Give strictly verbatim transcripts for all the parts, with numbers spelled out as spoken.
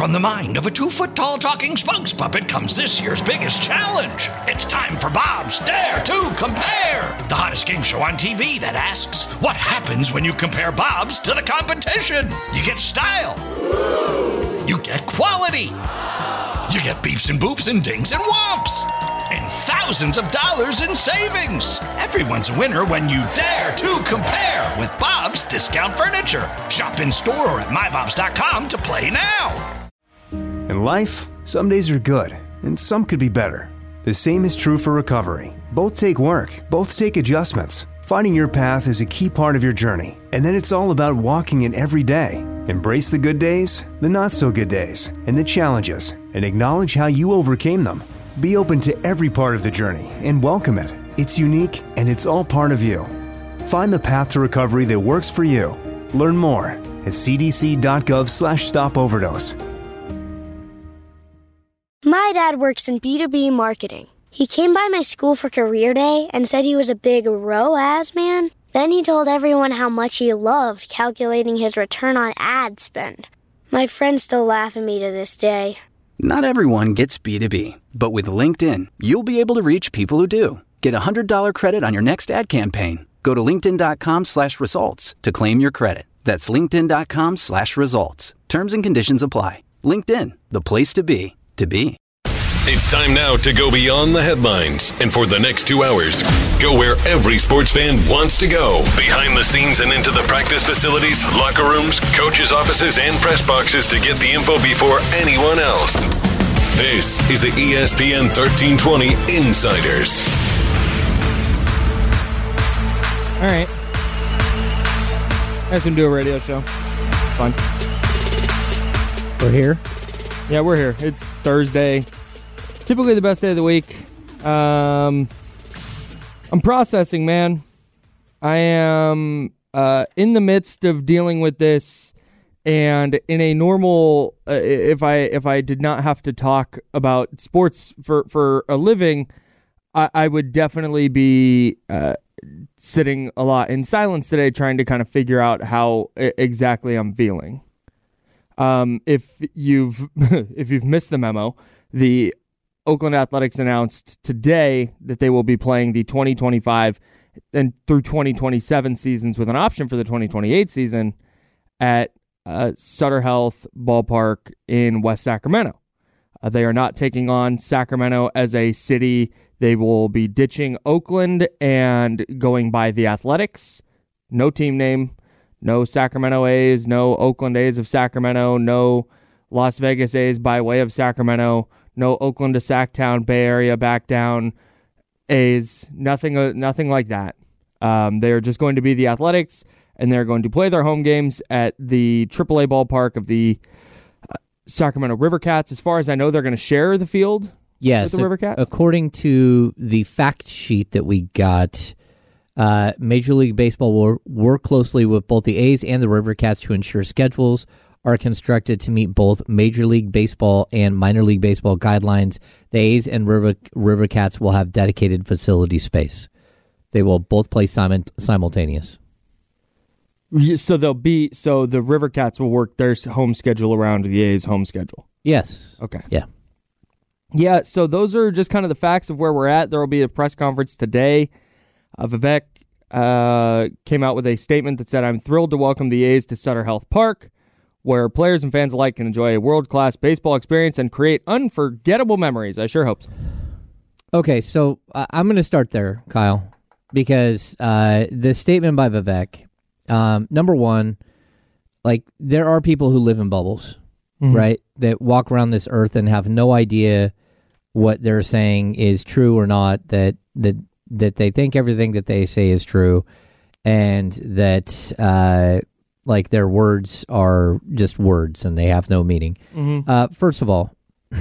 from the mind of a two-foot-tall talking spokes puppet comes this year's biggest challenge. It's time for Bob's Dare to Compare, the hottest game show on T V that asks, what happens when you compare Bobs to the competition? You get style. You get quality. You get beeps and boops and dings and whomps. And thousands of dollars in savings. Everyone's a winner when you dare to compare with Bob's Discount Furniture. Shop in store or at my bobs dot com to play now. In life, some days are good, and some could be better. The same is true for recovery. Both take work, both take adjustments. Finding your path is a key part of your journey, and then it's all about walking it every day. Embrace the good days, the not-so-good days, and the challenges, and acknowledge how you overcame them. Be open to every part of the journey and welcome it. It's unique, and it's all part of you. Find the path to recovery that works for you. Learn more at c d c dot gov slash stop overdose. My dad works in B two B marketing. He came by my school for career day and said he was a big R O A S man. Then he told everyone how much he loved calculating his return on ad spend. My friends still laugh at me to this day. Not everyone gets B two B, but with LinkedIn, you'll be able to reach people who do. Get a one hundred dollars credit on your next ad campaign. Go to linkedin.com slash results to claim your credit. That's linkedin.com slash results. Terms and conditions apply. LinkedIn, the place to be, to be. It's time now to go beyond the headlines. And for the next two hours, go where every sports fan wants to go. Behind the scenes and into the practice facilities, locker rooms, coaches' offices, and press boxes to get the info before anyone else. This is the E S P N thirteen twenty Insiders. All right. Guys can do a radio show. Fun. We're here? Yeah, we're here. It's Thursday. Typically the best day of the week. Um, I'm processing, man. I am uh, in the midst of dealing with this, and in a normal, uh, if I if I did not have to talk about sports for, for a living, I, I would definitely be uh, sitting a lot in silence today, trying to kind of figure out how exactly I'm feeling. Um, if you've if you've missed the memo, the Oakland Athletics announced today that they will be playing the twenty twenty-five and through twenty twenty-seven seasons with an option for the twenty twenty-eight season at uh, Sutter Health Ballpark in West Sacramento. Uh, they are not taking on Sacramento as a city. They will be ditching Oakland and going by the Athletics. No team name, no Sacramento A's, no Oakland A's of Sacramento, no Las Vegas A's by way of Sacramento. No Oakland to Sacktown, Bay Area, back down, A's, nothing uh, nothing like that. Um, they are just going to be the Athletics, and they're going to play their home games at the triple A ballpark of the uh, Sacramento River Cats. As far as I know, they're going to share the field yes, with the River Cats. According to the fact sheet that we got, uh, Major League Baseball will work closely with both the A's and the River Cats to ensure schedules are constructed to meet both Major League Baseball and Minor League Baseball guidelines. The A's and River River Cats will have dedicated facility space. They will both play simul- simultaneous. So they'll be so the River Cats will work their home schedule around the A's home schedule. Yes. Okay. Yeah. Yeah. So those are just kind of the facts of where we're at. There will be a press conference today. Uh, Vivek uh, came out with a statement that said, "I'm thrilled to welcome the A's to Sutter Health Park, where players and fans alike can enjoy a world-class baseball experience and create unforgettable memories." I sure hope so. Okay, so uh, I'm going to start there, Kyle, because uh, the statement by Vivek, um, number one, like, there are people who live in bubbles, mm-hmm. right, that walk around this earth and have no idea what they're saying is true or not, that that, that they think everything that they say is true, and that... Uh, Like their words are just words and they have no meaning. Mm-hmm. Uh, first of all,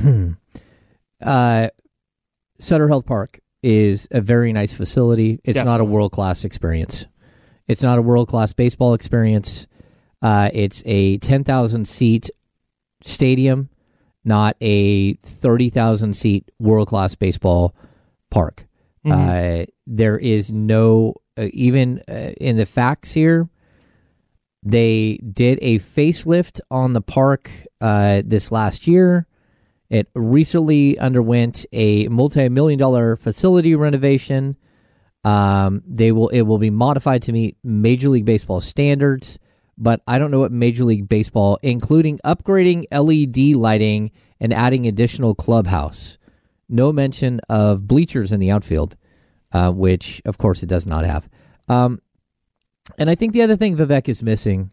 uh, Sutter Health Park is a very nice facility. It's Definitely. not a world-class experience. It's not a world-class baseball experience. Uh, it's a ten thousand seat stadium, not a thirty thousand seat world-class baseball park. Mm-hmm. Uh, there is no, uh, even uh, in the facts here, They did a facelift on the park uh, this last year. It recently underwent a multi-million dollar facility renovation. Um, they will it will be modified to meet Major League Baseball standards, but I don't know what Major League Baseball, including upgrading L E D lighting and adding additional clubhouse. No mention of bleachers in the outfield, uh, which of course it does not have. Um, and I think the other thing Vivek is missing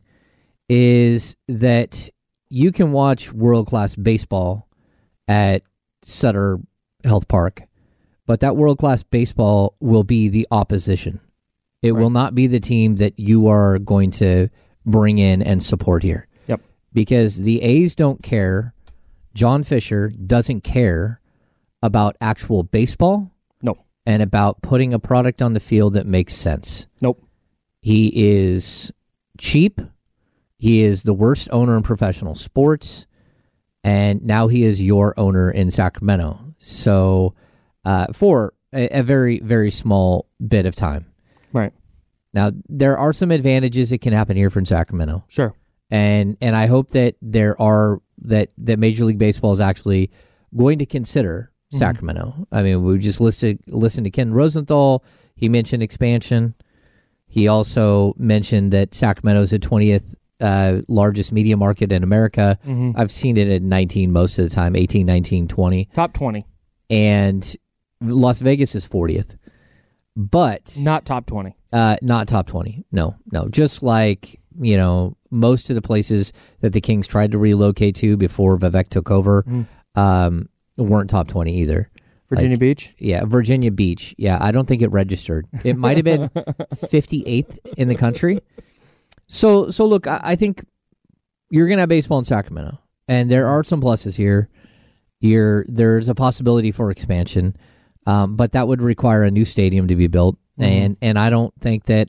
is that you can watch world-class baseball at Sutter Health Park, but that world-class baseball will be the opposition. It right. will not be the team that you are going to bring in and support here. Yep. Because the A's don't care. John Fisher doesn't care about actual baseball. No. And about putting a product on the field that makes sense. Nope. He is cheap. He is the worst owner in professional sports. And now he is your owner in Sacramento. So uh, for a, a very, very small bit of time. Right. Now, there are some advantages that can happen here from Sacramento. Sure. And and I hope that there are, that, that Major League Baseball is actually going to consider mm-hmm. Sacramento. I mean, we just listed, listened to Ken Rosenthal. He mentioned expansion. He also mentioned that Sacramento is the twentieth Uh, largest media market in America. Mm-hmm. I've seen it at nineteen most of the time, eighteen, nineteen, twenty. Top twenty. And Las Vegas is fortieth. But... Not top twenty. Uh, not top twenty. No, no. Just like, you know, most of the places that the Kings tried to relocate to before Vivek took over mm. um, weren't top twenty either. Virginia like, Beach? Yeah, Virginia Beach. Yeah, I don't think it registered. It might have been fifty-eighth in the country. So, so look, I, I think you're going to have baseball in Sacramento, and there are some pluses here. You're, there's a possibility for expansion, um, but that would require a new stadium to be built, mm-hmm. and and I don't think that.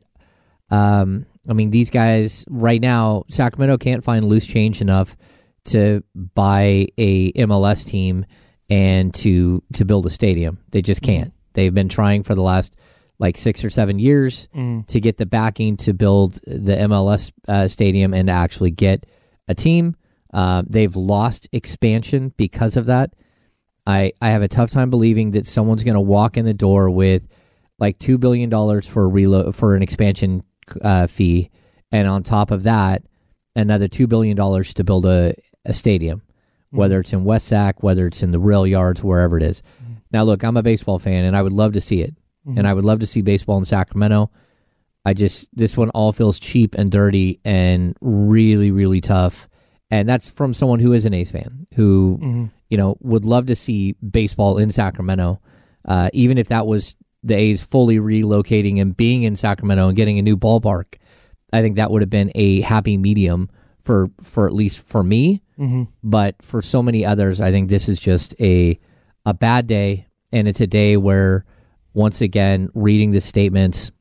Um, I mean, these guys right now, Sacramento can't find loose change enough to buy a M L S team and to to build a stadium. They just can't. Mm-hmm. They've been trying for the last like six or seven years mm. to get the backing to build the M L S uh, stadium and to actually get a team. Uh, they've lost expansion because of that. I, I have a tough time believing that someone's going to walk in the door with like two billion dollars for a relo- for an expansion uh, fee, and on top of that, another two billion dollars to build a, a stadium, mm. whether it's in West Sac, whether it's in the rail yards, wherever it is. Mm. Now, look, I'm a baseball fan, and I would love to see it. Mm-hmm. And I would love to see baseball in Sacramento. I just, this one all feels cheap and dirty and really, really tough. And that's from someone who is an A's fan, who, mm-hmm. you know, would love to see baseball in Sacramento. Uh, even if that was the A's fully relocating and being in Sacramento and getting a new ballpark, I think that would have been a happy medium for, for at least for me. Mm-hmm. But for so many others, I think this is just a, a bad day. And it's a day where, once again, reading the statements,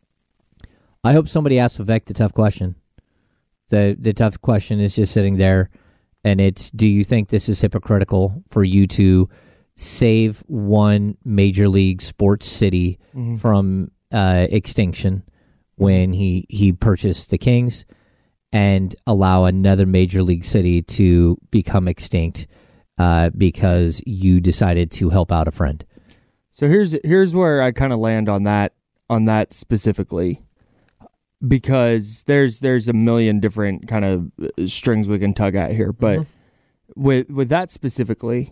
I hope somebody asks Vivek the tough question. The the tough question is just sitting there, and it's, do you think this is hypocritical for you to save one major league sports city mm-hmm. from uh, extinction when he, he purchased the Kings and allow another major league city to become extinct uh, because you decided to help out a friend? So here's here's where I kind of land on that on that specifically, because there's there's a million different kind of strings we can tug at here, but mm-hmm. with with that specifically,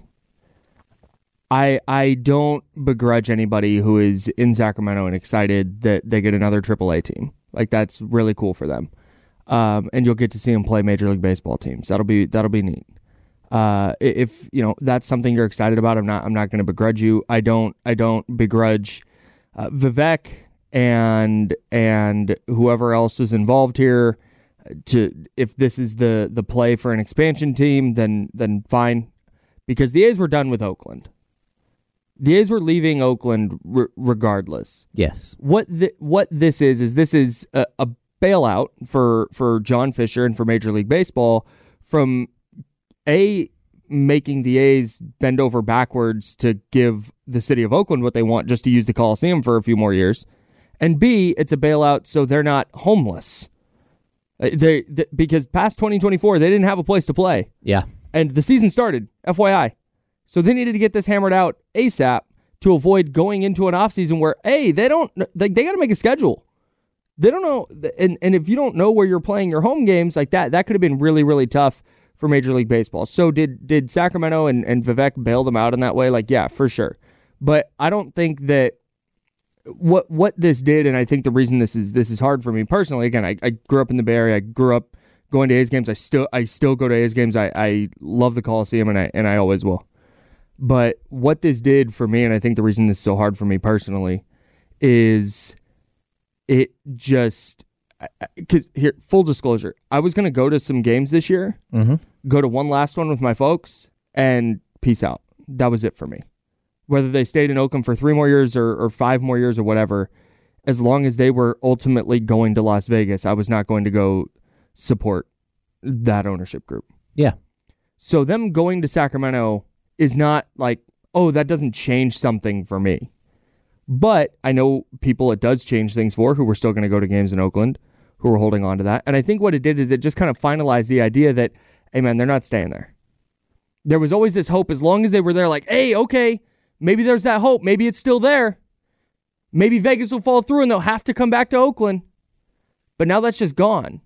I I don't begrudge anybody who is in Sacramento and excited that they get another triple A team. Like, that's really cool for them, um, and you'll get to see them play Major League Baseball teams. That'll be that'll be neat. Uh, if you know that's something you're excited about, I'm not. I'm not going to begrudge you. I don't. I don't begrudge uh, Vivek and and whoever else was involved here. To if this is the the play for an expansion team, then then fine, because the A's were done with Oakland. The A's were leaving Oakland r- regardless. Yes. What th- what this is is this is a, a bailout for for John Fisher and for Major League Baseball from A, making the A's bend over backwards to give the city of Oakland what they want just to use the Coliseum for a few more years. And B, it's a bailout so they're not homeless. They, they because past twenty twenty-four, they didn't have a place to play. Yeah. And the season started, F Y I. So they needed to get this hammered out ASAP to avoid going into an offseason where, hey, they don't, they, they got to make a schedule. They don't know. And, and if you don't know where you're playing your home games like that, that could have been really, really tough for Major League Baseball. So did did Sacramento and, and Vivek bail them out in that way? Like, yeah, for sure. But I don't think that what what this did, and I think the reason this is this is hard for me personally, again, I, I grew up in the Bay Area. I grew up going to A's games. I still I still go to A's games. I, I love the Coliseum, and I and I always will. But what this did for me, and I think the reason this is so hard for me personally, is it just, because here, full disclosure, I was going to go to some games this year, mm-hmm. go to one last one with my folks, and peace out. That was it for me. Whether they stayed in Oakland for three more years or, or five more years or whatever, as long as they were ultimately going to Las Vegas, I was not going to go support that ownership group. Yeah. So them going to Sacramento is not like, oh, that doesn't change something for me. But I know people it does change things for who were still going to go to games in Oakland, who were holding on to that. And I think what it did is it just kind of finalized the idea that, hey, man, they're not staying there. There was always this hope as long as they were there, like, hey, okay, maybe there's that hope. Maybe it's still there. Maybe Vegas will fall through and they'll have to come back to Oakland. But now that's just gone.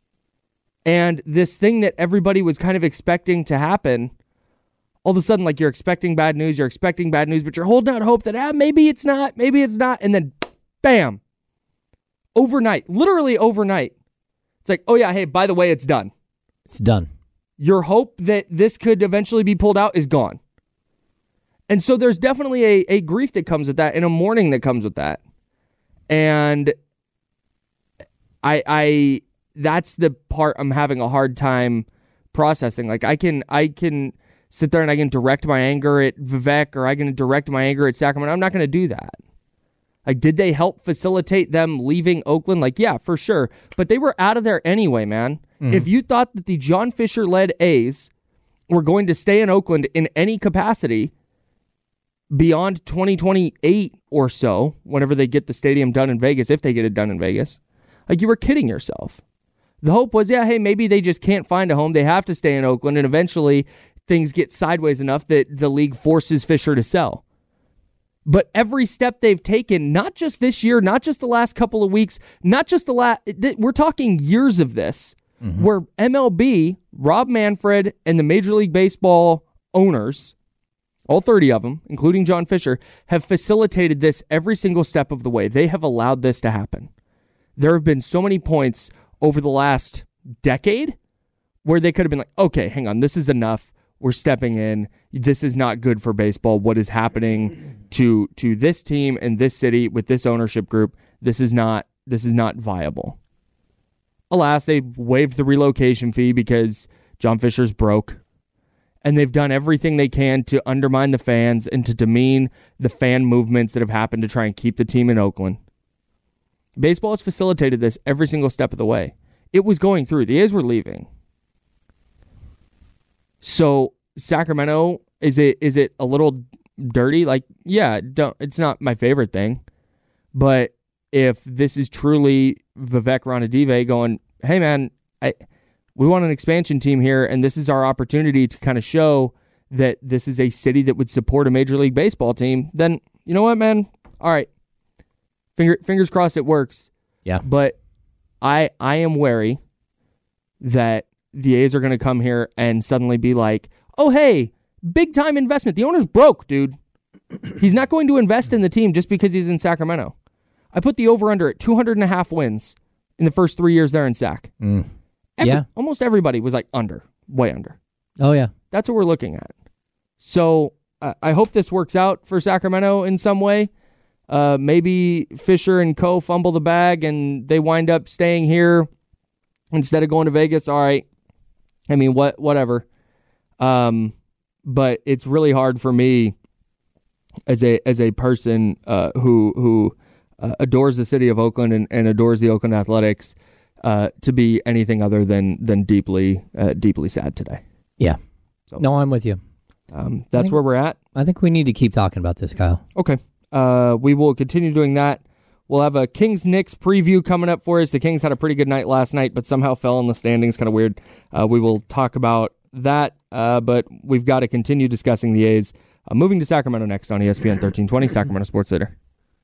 And this thing that everybody was kind of expecting to happen, all of a sudden, like, you're expecting bad news, you're expecting bad news, but you're holding out hope that, ah, maybe it's not, maybe it's not. And then, bam, overnight, literally overnight, it's like, oh yeah, hey, by the way, it's done. It's done. Your hope that this could eventually be pulled out is gone. And so there's definitely a, a grief that comes with that and a mourning that comes with that. And I, I, that's the part I'm having a hard time processing. Like, I can, I can sit there and I can direct my anger at Vivek, or I can direct my anger at Sacramento. I'm not going to do that. Like, did they help facilitate them leaving Oakland? Like, yeah, for sure. But they were out of there anyway, man. Mm. If you thought that the John Fisher-led A's were going to stay in Oakland in any capacity beyond twenty twenty-eight or so, whenever they get the stadium done in Vegas, if they get it done in Vegas, like, you were kidding yourself. The hope was, yeah, hey, maybe they just can't find a home. They have to stay in Oakland, and eventually things get sideways enough that the league forces Fisher to sell. But every step they've taken, not just this year, not just the last couple of weeks, not just the last, th- we're talking years of this, mm-hmm. where M L B, Rob Manfred, and the Major League Baseball owners, all thirty of them, including John Fisher, have facilitated this every single step of the way. They have allowed this to happen. There have been so many points over the last decade where they could have been like, okay, hang on, this is enough. We're stepping in. This is not good for baseball. What is happening to to this team and this city with this ownership group? This is not this is not viable. Alas, they waived the relocation fee because John Fisher's broke. And they've done everything they can to undermine the fans and to demean the fan movements that have happened to try and keep the team in Oakland. Baseball has facilitated this every single step of the way. It was going through. The A's were leaving. So Sacramento, is it is it a little dirty? Like, yeah, don't, it's not my favorite thing. But if this is truly Vivek Ranadive going, hey man, I we want an expansion team here, and this is our opportunity to kind of show that this is a city that would support a Major League Baseball team, then you know what, man? All right. Finger, fingers crossed it works. Yeah. But I I am wary that the A's are going to come here and suddenly be like, oh, hey, big time investment. The owner's broke, dude. He's not going to invest in the team just because he's in Sacramento. I put the over-under at two hundred and a half wins in the first three years there in Sac. Mm. Every, yeah. Almost everybody was like under, way under. Oh, yeah. That's what we're looking at. So uh, I hope this works out for Sacramento in some way. Uh, maybe Fisher and co fumble the bag and they wind up staying here instead of going to Vegas. All right. I mean, what, whatever. Um, but it's really hard for me as a as a person uh, who who uh, adores the city of Oakland and, and adores the Oakland Athletics uh, to be anything other than than deeply uh, deeply sad today. Yeah. So, no, I'm with you. Um, that's think, where we're at. I think we need to keep talking about this, Kyle. Okay. Uh, we will continue doing that We'll have a Kings-Knicks preview coming up for us. The Kings had a pretty good night last night, but somehow fell in the standings. Kind of weird. Uh, we will talk about that, uh, but we've got to continue discussing the A's. Uh, moving to Sacramento next on E S P N thirteen twenty, Sacramento Sports Leader.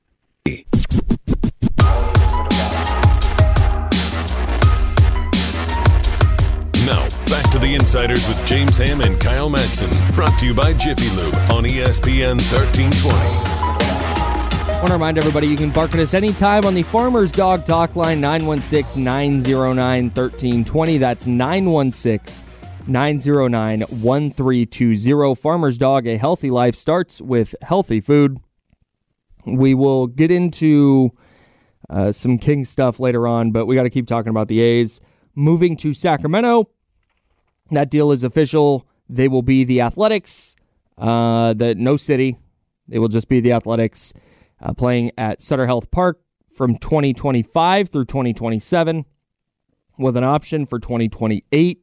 Now, back to the Insiders with James Ham and Kyle Madsen. Brought to you by Jiffy Lube on E S P N thirteen twenty. I want to remind everybody you can bark at us anytime on the Farmer's Dog Talk line, nine one six, nine zero nine, one three two zero. That's nine one six, nine zero nine, one three two zero. Farmer's Dog, a healthy life starts with healthy food. We will get into uh, some King stuff later on, but we got to keep talking about the A's. Moving to Sacramento, that deal is official. They will be the Athletics, uh, the no city. They will just be the Athletics. Uh, playing at Sutter Health Park from twenty twenty-five through twenty twenty-seven with an option for twenty twenty-eight.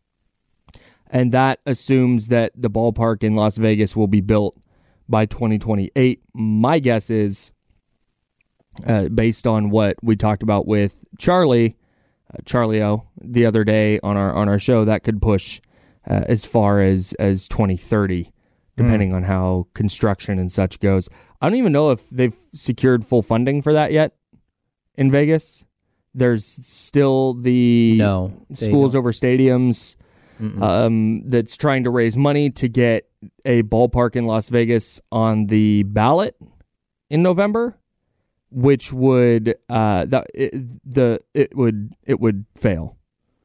And that assumes that the ballpark in Las Vegas will be built by twenty twenty-eight. My guess is, uh, based on what we talked about with Charlie, uh, Charlie O, the other day on our on our show, that could push uh, as far as, as twenty thirty. Depending mm. on how construction and such goes. I don't even know if they've secured full funding for that yet in Vegas. There's still the no, schools over stadiums um, that's trying to raise money to get a ballpark in Las Vegas on the ballot in November, which would uh, the it, the it would it would fail.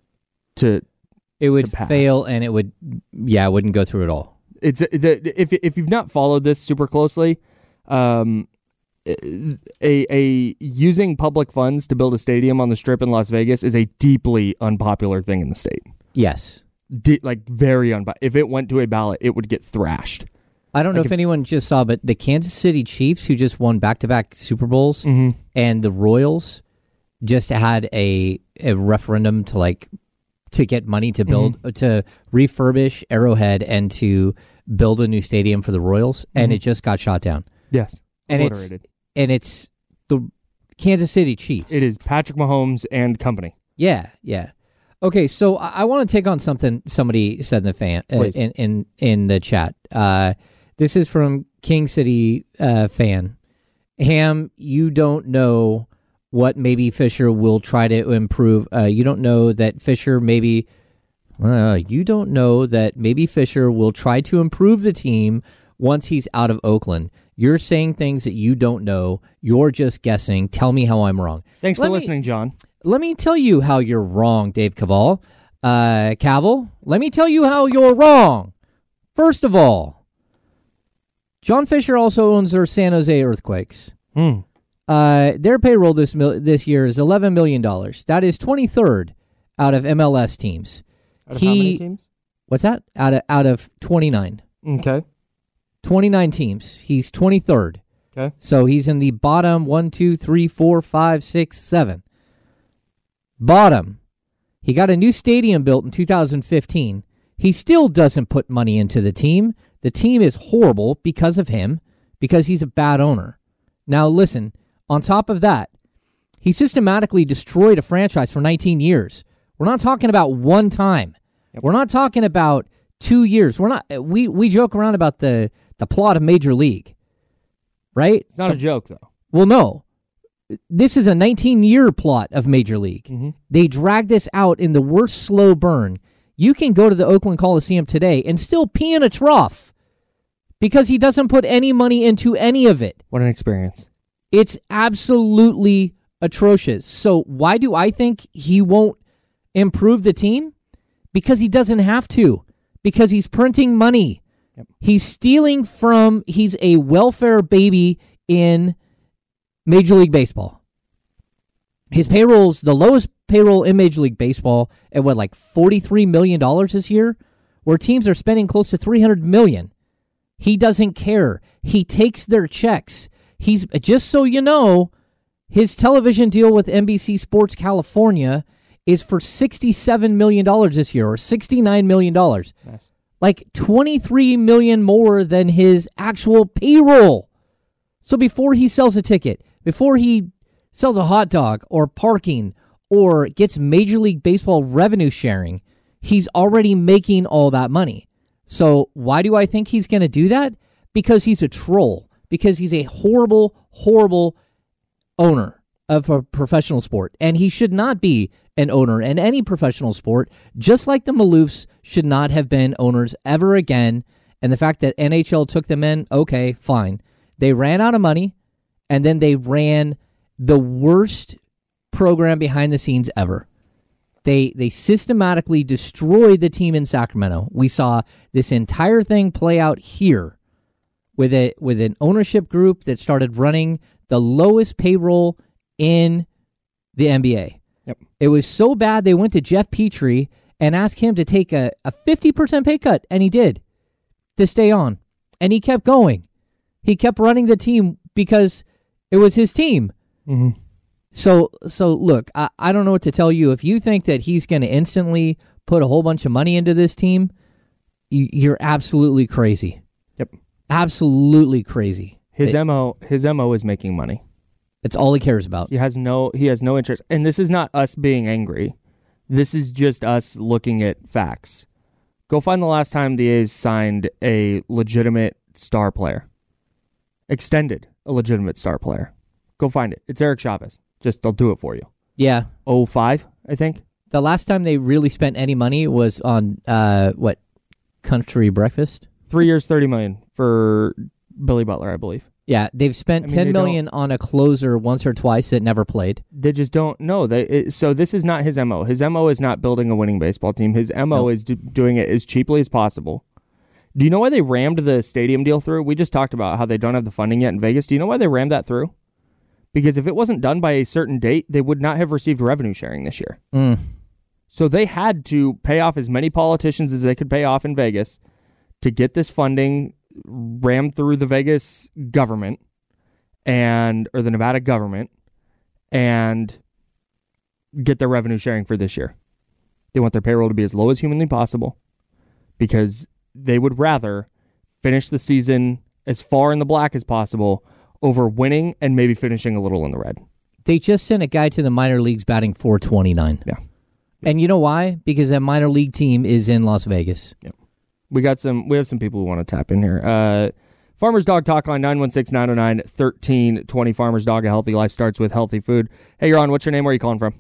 To it would to pass. fail, and it would yeah, it wouldn't go through at all. It's the if if you've not followed this super closely, um, a a using public funds to build a stadium on the Strip in Las Vegas is a deeply unpopular thing in the state. Yes, De- like very unpopular. If it went to a ballot, it would get thrashed. I don't know like if, if anyone just saw, but the Kansas City Chiefs, who just won back-to-back Super Bowls, mm-hmm. and the Royals just had a a referendum to like. to get money to build, mm-hmm. to refurbish Arrowhead and to build a new stadium for the Royals, and mm-hmm. it just got shot down. Yes, and it's and it's the Kansas City Chiefs. It is Patrick Mahomes and company. Yeah, yeah. Okay, so I, I want to take on something somebody said in the fan uh, in, in in the chat. Uh, this is from King City uh, fan. Ham, you don't know what maybe Fisher will try to improve. Uh, you don't know that Fisher maybe, uh, you don't know that maybe Fisher will try to improve the team once he's out of Oakland. You're saying things that you don't know. You're just guessing. Tell me how I'm wrong. Thanks let for me, listening, John. Let me tell you how you're wrong, Dave Cavall. Uh, Cavill, let me tell you how you're wrong. First of all, John Fisher also owns their San Jose Earthquakes. Hmm. Uh, their payroll this mil- this year is eleven million dollars. That is twenty-third out of M L S teams. Out of he, how many teams? What's that? Out of out of twenty-nine. Okay. twenty-nine teams. He's twenty-third. Okay. So he's in the bottom one, two, three, four, five, six, seven. Bottom. He got a new stadium built in two thousand fifteen. He still doesn't put money into the team. The team is horrible because of him, because he's a bad owner. Now listen, on top of that, he systematically destroyed a franchise for nineteen years. We're not talking about one time. Yep. We're not talking about two years. We're not. We we joke around about the, the plot of Major League, right? It's not the, a joke, though. Well, no. This is a nineteen-year plot of Major League. Mm-hmm. They dragged this out in the worst slow burn. You can go to the Oakland Coliseum today and still pee in a trough because he doesn't put any money into any of it. What an experience. It's absolutely atrocious. So why do I think he won't improve the team? Because he doesn't have to. Because he's printing money. Yep. He's stealing from, he's a welfare baby in Major League Baseball. His payroll's the lowest payroll in Major League Baseball at what, like forty-three million dollars this year? Where teams are spending close to three hundred million dollars. He doesn't care. He takes their checks. He's, just so you know, his television deal with N B C Sports California is for sixty-seven million dollars this year, or sixty-nine million dollars. Nice. Like twenty-three million dollars more than his actual payroll. So before he sells a ticket, before he sells a hot dog or parking or gets Major League Baseball revenue sharing, he's already making all that money. So why do I think he's going to do that? Because he's a troll. Because he's a horrible, horrible owner of a professional sport. And he should not be an owner in any professional sport, just like the Maloofs should not have been owners ever again. And the fact that N H L took them in, okay, fine. They ran out of money, and then they ran the worst program behind the scenes ever. They they systematically destroyed the team in Sacramento. We saw this entire thing play out here with a with an ownership group that started running the lowest payroll in the N B A. Yep. It was so bad they went to Jeff Petrie and asked him to take a, a fifty percent pay cut, and he did, to stay on. And he kept going. He kept running the team because it was his team. Mm-hmm. So, so look, I, I don't know what to tell you. If you think that he's going to instantly put a whole bunch of money into this team, you, you're absolutely crazy. Yep. Absolutely crazy. His it, M O his M O is making money. It's all he cares about. He has no he has no interest. And this is not us being angry. This is just us looking at facts. Go find the last time the A's signed a legitimate star player. Extended a legitimate star player. Go find it. It's Eric Chavez. Just they'll do it for you. Yeah. oh five, I think. The last time they really spent any money was on uh what? Country Breakfast? Three years, thirty million dollars for Billy Butler, I believe. Yeah, they've spent I mean, ten million dollars on a closer once or twice that never played. They just don't know. They it, so this is not his M O. His M O is not building a winning baseball team. His M O Nope. is do, doing it as cheaply as possible. Do you know why they rammed the stadium deal through? We just talked about how they don't have the funding yet in Vegas. Do you know why they rammed that through? Because if it wasn't done by a certain date, they would not have received revenue sharing this year. Mm. So they had to pay off as many politicians as they could pay off in Vegas to get this funding rammed through the Vegas government and or the Nevada government and get their revenue sharing for this year. They want their payroll to be as low as humanly possible because they would rather finish the season as far in the black as possible over winning and maybe finishing a little in the red. They just sent a guy to the minor leagues batting four twenty-nine. Yeah. And you know why? Because that minor league team is in Las Vegas. Yeah. We got some. We have some people who want to tap in here. Uh, Farmer's Dog Talk Line, nine one six, nine oh nine, one three two zero. Farmer's Dog, a healthy life starts with healthy food. Hey, you're on. What's your name? Where are you calling from?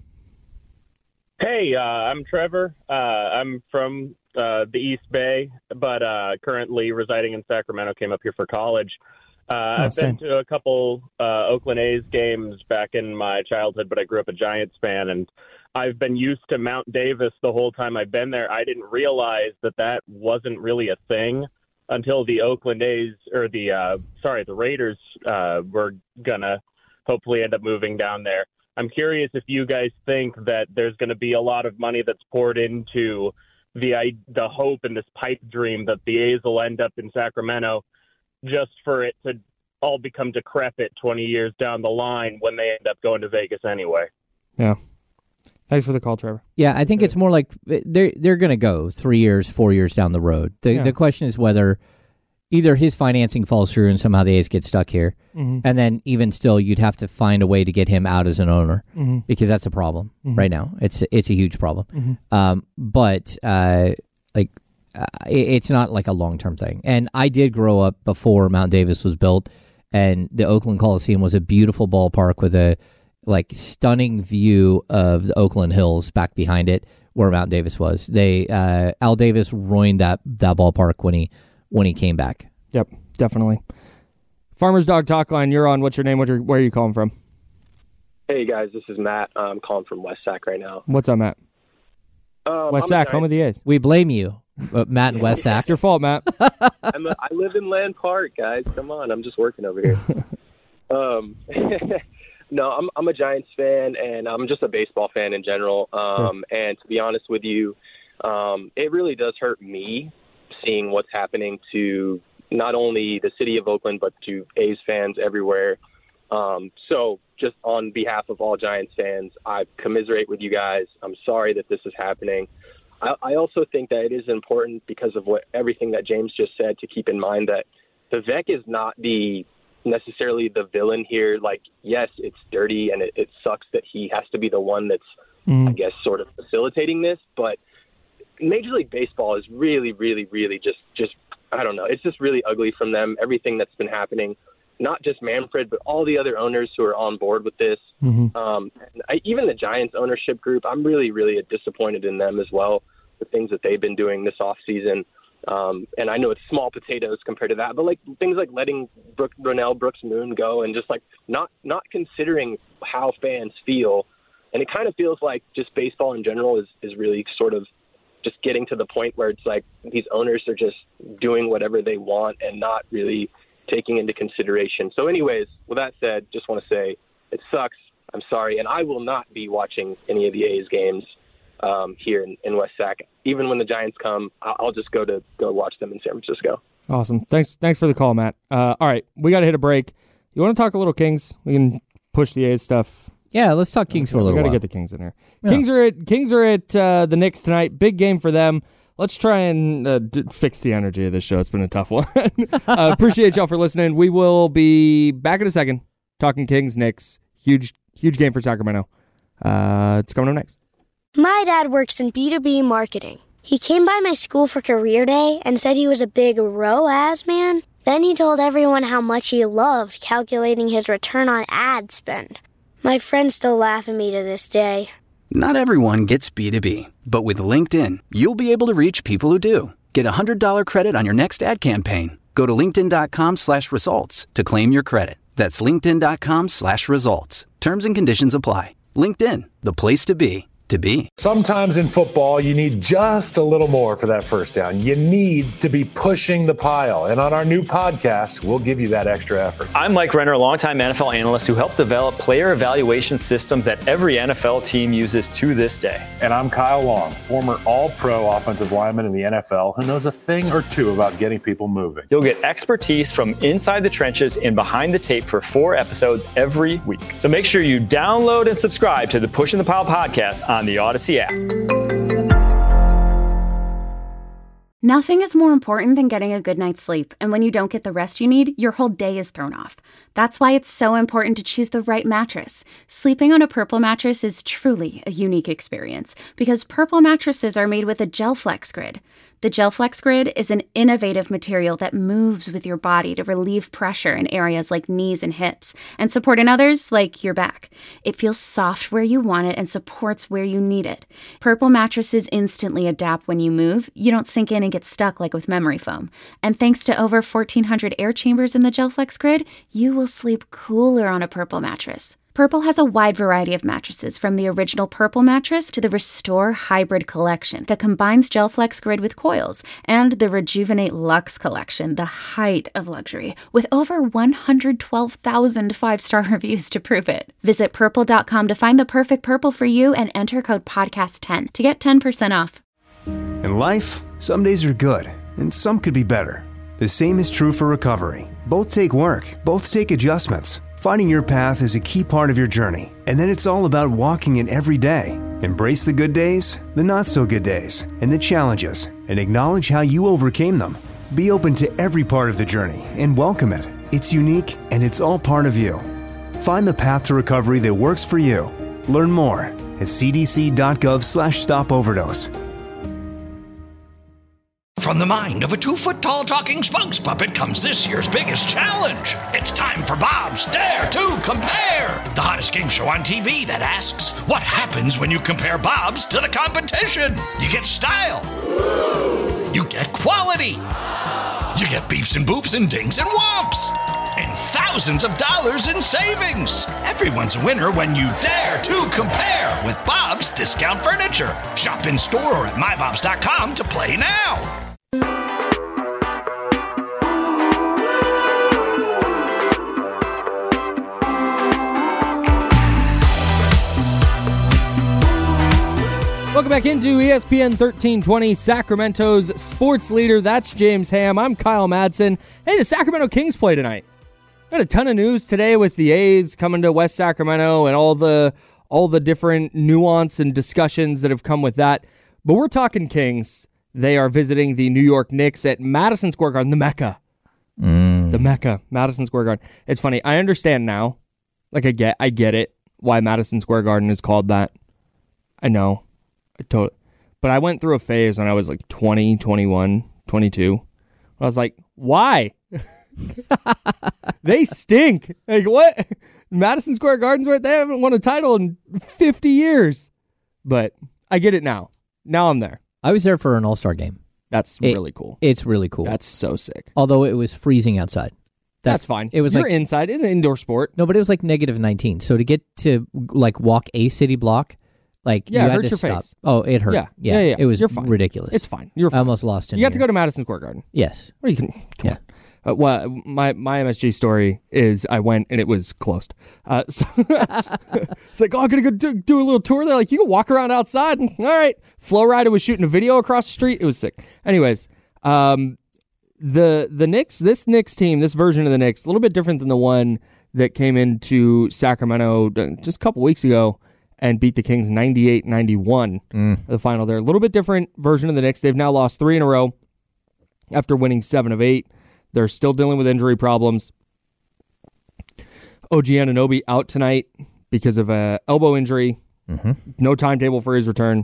Hey, uh, I'm Trevor. Uh, I'm from uh, the East Bay, but uh, currently residing in Sacramento. Came up here for college. Uh, Oh, I've same. been to a couple uh, Oakland A's games back in my childhood, but I grew up a Giants fan, and I've been used to Mount Davis the whole time I've been there. I didn't realize that that wasn't really a thing until the Oakland A's, or the, uh, sorry, the Raiders uh, were going to hopefully end up moving down there. I'm curious if you guys think that there's going to be a lot of money that's poured into the the hope and this pipe dream that the A's will end up in Sacramento, just for it to all become decrepit twenty years down the line when they end up going to Vegas anyway. Yeah. Thanks for the call, Trevor. Yeah, I think it's more like they're they're going to go three years, four years down the road. The Yeah. the question is whether either his financing falls through and somehow the A's get stuck here, Mhm. and then even still, you'd have to find a way to get him out as an owner Mhm. because that's a problem Mhm. right now. It's it's a huge problem. Mhm. Um, but uh, like uh, it, it's not like a long term thing. And I did grow up before Mount Davis was built, and the Oakland Coliseum was a beautiful ballpark with a like stunning view of the Oakland Hills back behind it where Mount Davis was. They uh, Al Davis ruined that that ballpark when he when he came back. Yep, definitely. Farmer's Dog Talk Line, you're on. What's your name? What your, where are you calling from? Hey guys, this is Matt. I'm calling from West Sac right now. What's up, Matt? Um, West I'm a Sac, Giants- home of the A's. We blame you, uh, Matt and West Sac. It's your fault, Matt. I'm a, I live in Land Park, guys. Come on, I'm just working over here. um, no, I'm I'm a Giants fan, and I'm just a baseball fan in general. Um, and to be honest with you, um, it really does hurt me seeing what's happening to not only the city of Oakland, but to A's fans everywhere. Um, so just on behalf of all Giants fans, I commiserate with you guys. I'm sorry that this is happening. I, I also think that it is important because of what everything that James just said to keep in mind that the V E C is not the necessarily the villain here. Like, yes, it's dirty and it, it sucks that he has to be the one that's, mm. I guess, sort of facilitating this. But Major League Baseball is really, really, really just, just, I don't know. It's just really ugly from them. Everything that's been happening, not just Manfred, but all the other owners who are on board with this. Mm-hmm. Um, and I, even the Giants ownership group, I'm really, really disappointed in them as well. The things that they've been doing this offseason. Um, and I know it's small potatoes compared to that, but like things like letting Brooke, Ronell Brooks Moon go and just like not, not considering how fans feel. And it kind of feels like just baseball in general is, is really sort of just getting to the point where it's like these owners are just doing whatever they want and not really taking into consideration. So anyways, with that said, just want to say it sucks. I'm sorry. And I will not be watching any of the A's games um, here in, in West Sac. Even when the Giants come, I'll just go to go watch them in San Francisco. Awesome. Thanks. Thanks for the call, Matt. Uh, all right. We got to hit a break. You want to talk a little Kings? We can push the A's stuff. Yeah, let's talk Kings for a little while. We got to get the Kings in here. Yeah. Kings are at Kings are at uh, the Knicks tonight. Big game for them. Let's try and uh, d- fix the energy of this show. It's been a tough one. uh, appreciate y'all for listening. We will be back in a second talking Kings, Knicks. Huge, huge game for Sacramento. Uh, it's coming up next. My dad works in B two B marketing. He came by my school for career day and said he was a big R O A S man. Then he told everyone how much he loved calculating his return on ad spend. My friends still laugh at me to this day. Not everyone gets B two B, but with LinkedIn, you'll be able to reach people who do. Get a one hundred dollars credit on your next ad campaign. Go to linkedin.com slash results to claim your credit. That's linkedin.com slash results. Terms and conditions apply. LinkedIn, the place to be. To be. Sometimes in football, you need just a little more for that first down. You need to be pushing the pile. And on our new podcast, we'll give you that extra effort. I'm Mike Renner, a longtime N F L analyst who helped develop player evaluation systems that every N F L team uses to this day. And I'm Kyle Long, former all-pro offensive lineman in the N F L who knows a thing or two about getting people moving. You'll get expertise from inside the trenches and behind the tape for four episodes every week. So make sure you download and subscribe to the Pushing the Pile podcast on the Odyssey app. Nothing is more important than getting a good night's sleep, and when you don't get the rest you need, your whole day is thrown off. That's why it's so important to choose the right mattress. Sleeping on a Purple mattress is truly a unique experience because Purple mattresses are made with a GelFlex grid. The GelFlex grid is an innovative material that moves with your body to relieve pressure in areas like knees and hips and support in others like your back. It feels soft where you want it and supports where you need it. Purple mattresses instantly adapt when you move. You don't sink in and get stuck like with memory foam. And thanks to over fourteen hundred air chambers in the GelFlex grid, you will sleep cooler on a Purple mattress. Purple has a wide variety of mattresses, from the original Purple mattress to the Restore Hybrid collection that combines GelFlex grid with coils, and the Rejuvenate Luxe collection, the height of luxury, with over one hundred twelve thousand five-star reviews to prove it. Visit purple dot com to find the perfect Purple for you and enter code podcast ten to get ten percent off. In life, some days are good, and some could be better. The same is true for recovery. Both take work, both take adjustments. Finding your path is a key part of your journey, and then it's all about walking it every day. Embrace the good days, the not-so-good days, and the challenges, and acknowledge how you overcame them. Be open to every part of the journey and welcome it. It's unique, and it's all part of you. Find the path to recovery that works for you. Learn more at c d c dot gov slash stop overdose. From the mind of a two-foot-tall talking spokes puppet comes this year's biggest challenge. It's time for Bob's Dare to Compare, the hottest game show on T V that asks, what happens when you compare Bob's to the competition? You get style. You get quality. You get beeps and boops and dings and whomps. And thousands of dollars in savings. Everyone's a winner when you dare to compare with Bob's Discount Furniture. Shop in store or at my bobs dot com to play now. Welcome back into E S P N thirteen twenty, Sacramento's sports leader. That's James Ham. I'm Kyle Madsen. Hey, the Sacramento Kings play tonight. Got a ton of news today with the A's coming to West Sacramento and all the all the different nuance and discussions that have come with that. But we're talking Kings. They are visiting the New York Knicks at Madison Square Garden, the Mecca. Mm. Mm. The Mecca, Madison Square Garden. It's funny. I understand now. Like, I get I get it, why Madison Square Garden is called that. I know. I totally. But I went through a phase when I was like twenty, twenty-one, twenty-two. I was like, why? They stink. Like, what? Madison Square Garden's right. They haven't won a title in fifty years. But I get it now. Now I'm there. I was there for an All-Star game. That's it, really cool. It's really cool. That's so sick. Although it was freezing outside. That's, That's fine. It was You're like inside. It's an indoor sport. No, but it was like negative nineteen. So to get to like walk a city block, like yeah, you it had hurt to your stop. face. Oh, it hurt. Yeah, yeah, yeah, yeah. It was You're fine. ridiculous. It's fine. You're fine. I almost lost an You got ear. to go to Madison Square Garden. Yes. Or you can. Come yeah. on. Uh, well, my my M S G story is I went and it was closed. Uh, so it's like, oh, I'm gonna go do, do a little tour there. Like, you can walk around outside. And, all right, Flow Rider was shooting a video across the street. It was sick. Anyways, um, the the Knicks, this Knicks team, this version of the Knicks, a little bit different than the one that came into Sacramento just a couple weeks ago and beat the Kings ninety-eight ninety-one. Mm. The final there, a little bit different version of the Knicks. They've now lost three in a row after winning seven of eight. They're still dealing with injury problems. O G Anunoby out tonight because of a elbow injury. Mm-hmm. No timetable for his return.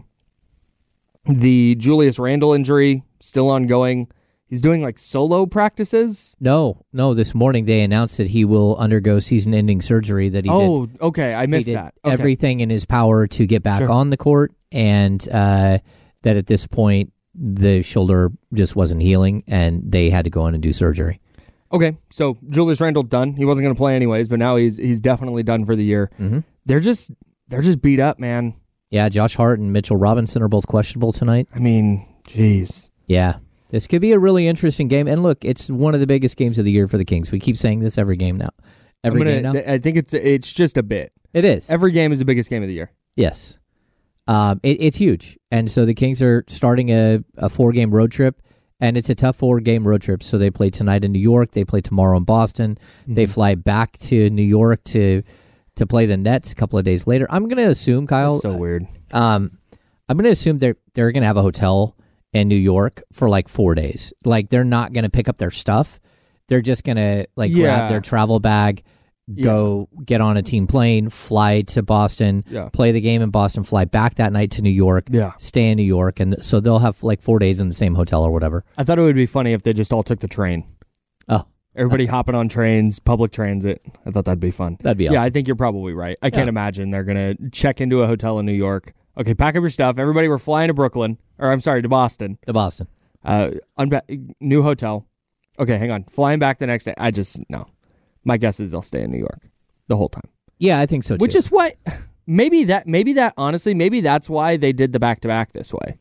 The Julius Randle injury still ongoing. He's doing like solo practices. No, no. This morning they announced that he will undergo season-ending surgery. That he oh, did. okay. I missed he did that. Okay. Everything in his power to get back Sure. on the court, and uh, that at this point the shoulder just wasn't healing, and they had to go in and do surgery. Okay, so Julius Randle done. He wasn't going to play anyways, but now he's he's definitely done for the year. Mm-hmm. They're just they're just beat up, man. Yeah, Josh Hart and Mitchell Robinson are both questionable tonight. I mean, jeez. Yeah, this could be a really interesting game. And look, it's one of the biggest games of the year for the Kings. We keep saying this every game now. Every gonna, game now. I think it's it's just a bit. It is. Every game is the biggest game of the year. Yes. Um, it, it's huge. And so the Kings are starting a, a four-game road trip, and it's a tough four-game road trip. So they play tonight in New York. They play tomorrow in Boston. Mm-hmm. They fly back to New York to to play the Nets a couple of days later. I'm going to assume, Kyle. That's so weird. Um, I'm going to assume they're, they're going to have a hotel in New York for like four days. Like, they're not going to pick up their stuff. They're just going to like Yeah. grab their travel bag, go get on a team plane, fly to Boston, Yeah. play the game in Boston, fly back that night to New York, Yeah. stay in New York. And th- so they'll have like four days in the same hotel or whatever. I thought it would be funny if they just all took the train. Oh, Everybody hopping on trains, public transit. I thought that'd be fun. That'd be Yeah, awesome. I think you're probably right. I can't Yeah. imagine they're going to check into a hotel in New York. Okay, pack up your stuff. Everybody, we're flying to Brooklyn. Or, I'm sorry, to Boston. to Boston. Uh, unba- new hotel. Okay, hang on. Flying back the next day. I just, no. My guess is they'll stay in New York the whole time. Yeah, I think so too. Which is what, maybe that, maybe that, honestly, maybe that's why they did the back-to-back this way.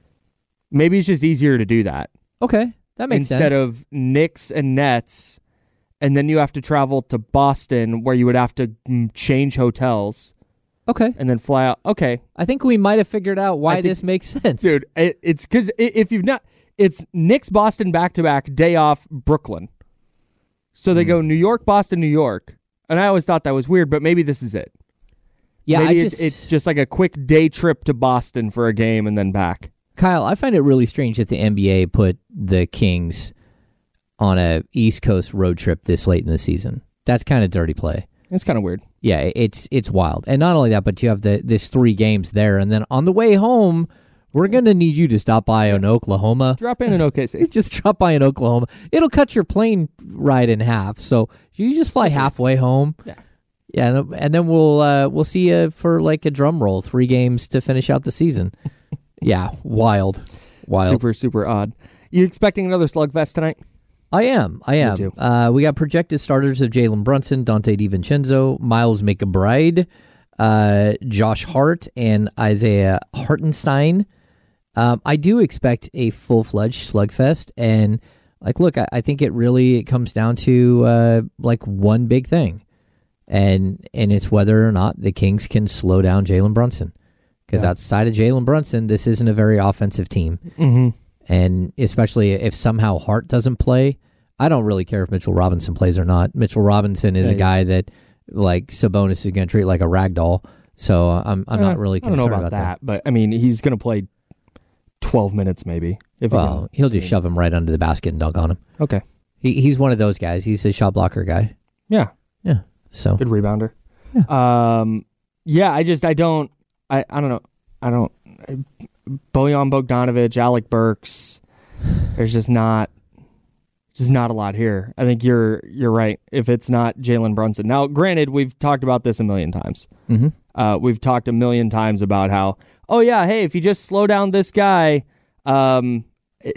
Maybe it's just easier to do that. okay. That makes Instead sense. of Knicks and Nets, and then you have to travel to Boston where you would have to mm, change hotels okay. and then fly out. Okay, I think we might have figured out why I think- this makes sense. dude, it, it's because if you've not, it's Knicks, Boston back-to-back, day off, Brooklyn. So they Hmm. go New York, Boston, New York. And I always thought that was weird, but maybe this is it. Yeah, maybe I it's, just, it's just like a quick day trip to Boston for a game and then back. Kyle, I find it really strange that the N B A put the Kings on a East Coast road trip this late in the season. That's kind of dirty play. It's kind of weird. Yeah, it's it's wild. And not only that, but you have the this three games there, and then on the way home, we're going to need you to stop by in Oklahoma. Drop in in O K C. Just drop by in Oklahoma. It'll cut your plane ride in half. So you just fly halfway home. Yeah. Yeah, and then we'll uh, we'll see you for like a drum roll, three games to finish out the season. Yeah, wild. Wild. Super, super odd. You expecting another slugfest tonight? I am. I am. too. Uh, we got projected starters of Jalen Brunson, Dante DiVincenzo, Miles McBride, uh, Josh Hart, and Isaiah Hartenstein. Um, I do expect a full-fledged slugfest, and like, look, I, I think it really it comes down to uh, like one big thing, and and it's whether or not the Kings can slow down Jalen Brunson, because Yeah. outside of Jalen Brunson, this isn't a very offensive team. Mm-hmm. And especially if somehow Hart doesn't play, I don't really care if Mitchell Robinson plays or not. Mitchell Robinson is Yeah, a guy that, like, Sabonis is going to treat like a rag doll. So I'm I'm not really I don't concerned know about, about that, but I mean, he's going to play twelve minutes maybe. If he Well, can. he'll just shove him right under the basket and dunk on him. Okay. He he's one of those guys. He's a shot blocker guy. Yeah. Yeah. So good rebounder. Yeah. Um. Yeah. I just I don't I I don't know I don't Bojan Bogdanovic, Alec Burks. There's just not just not a lot here. I think you're you're right. If it's not Jalen Brunson. Now, granted, we've talked about this a million times. Mm-hmm. Uh, we've talked a million times about how, oh yeah, hey, if you just slow down this guy, um,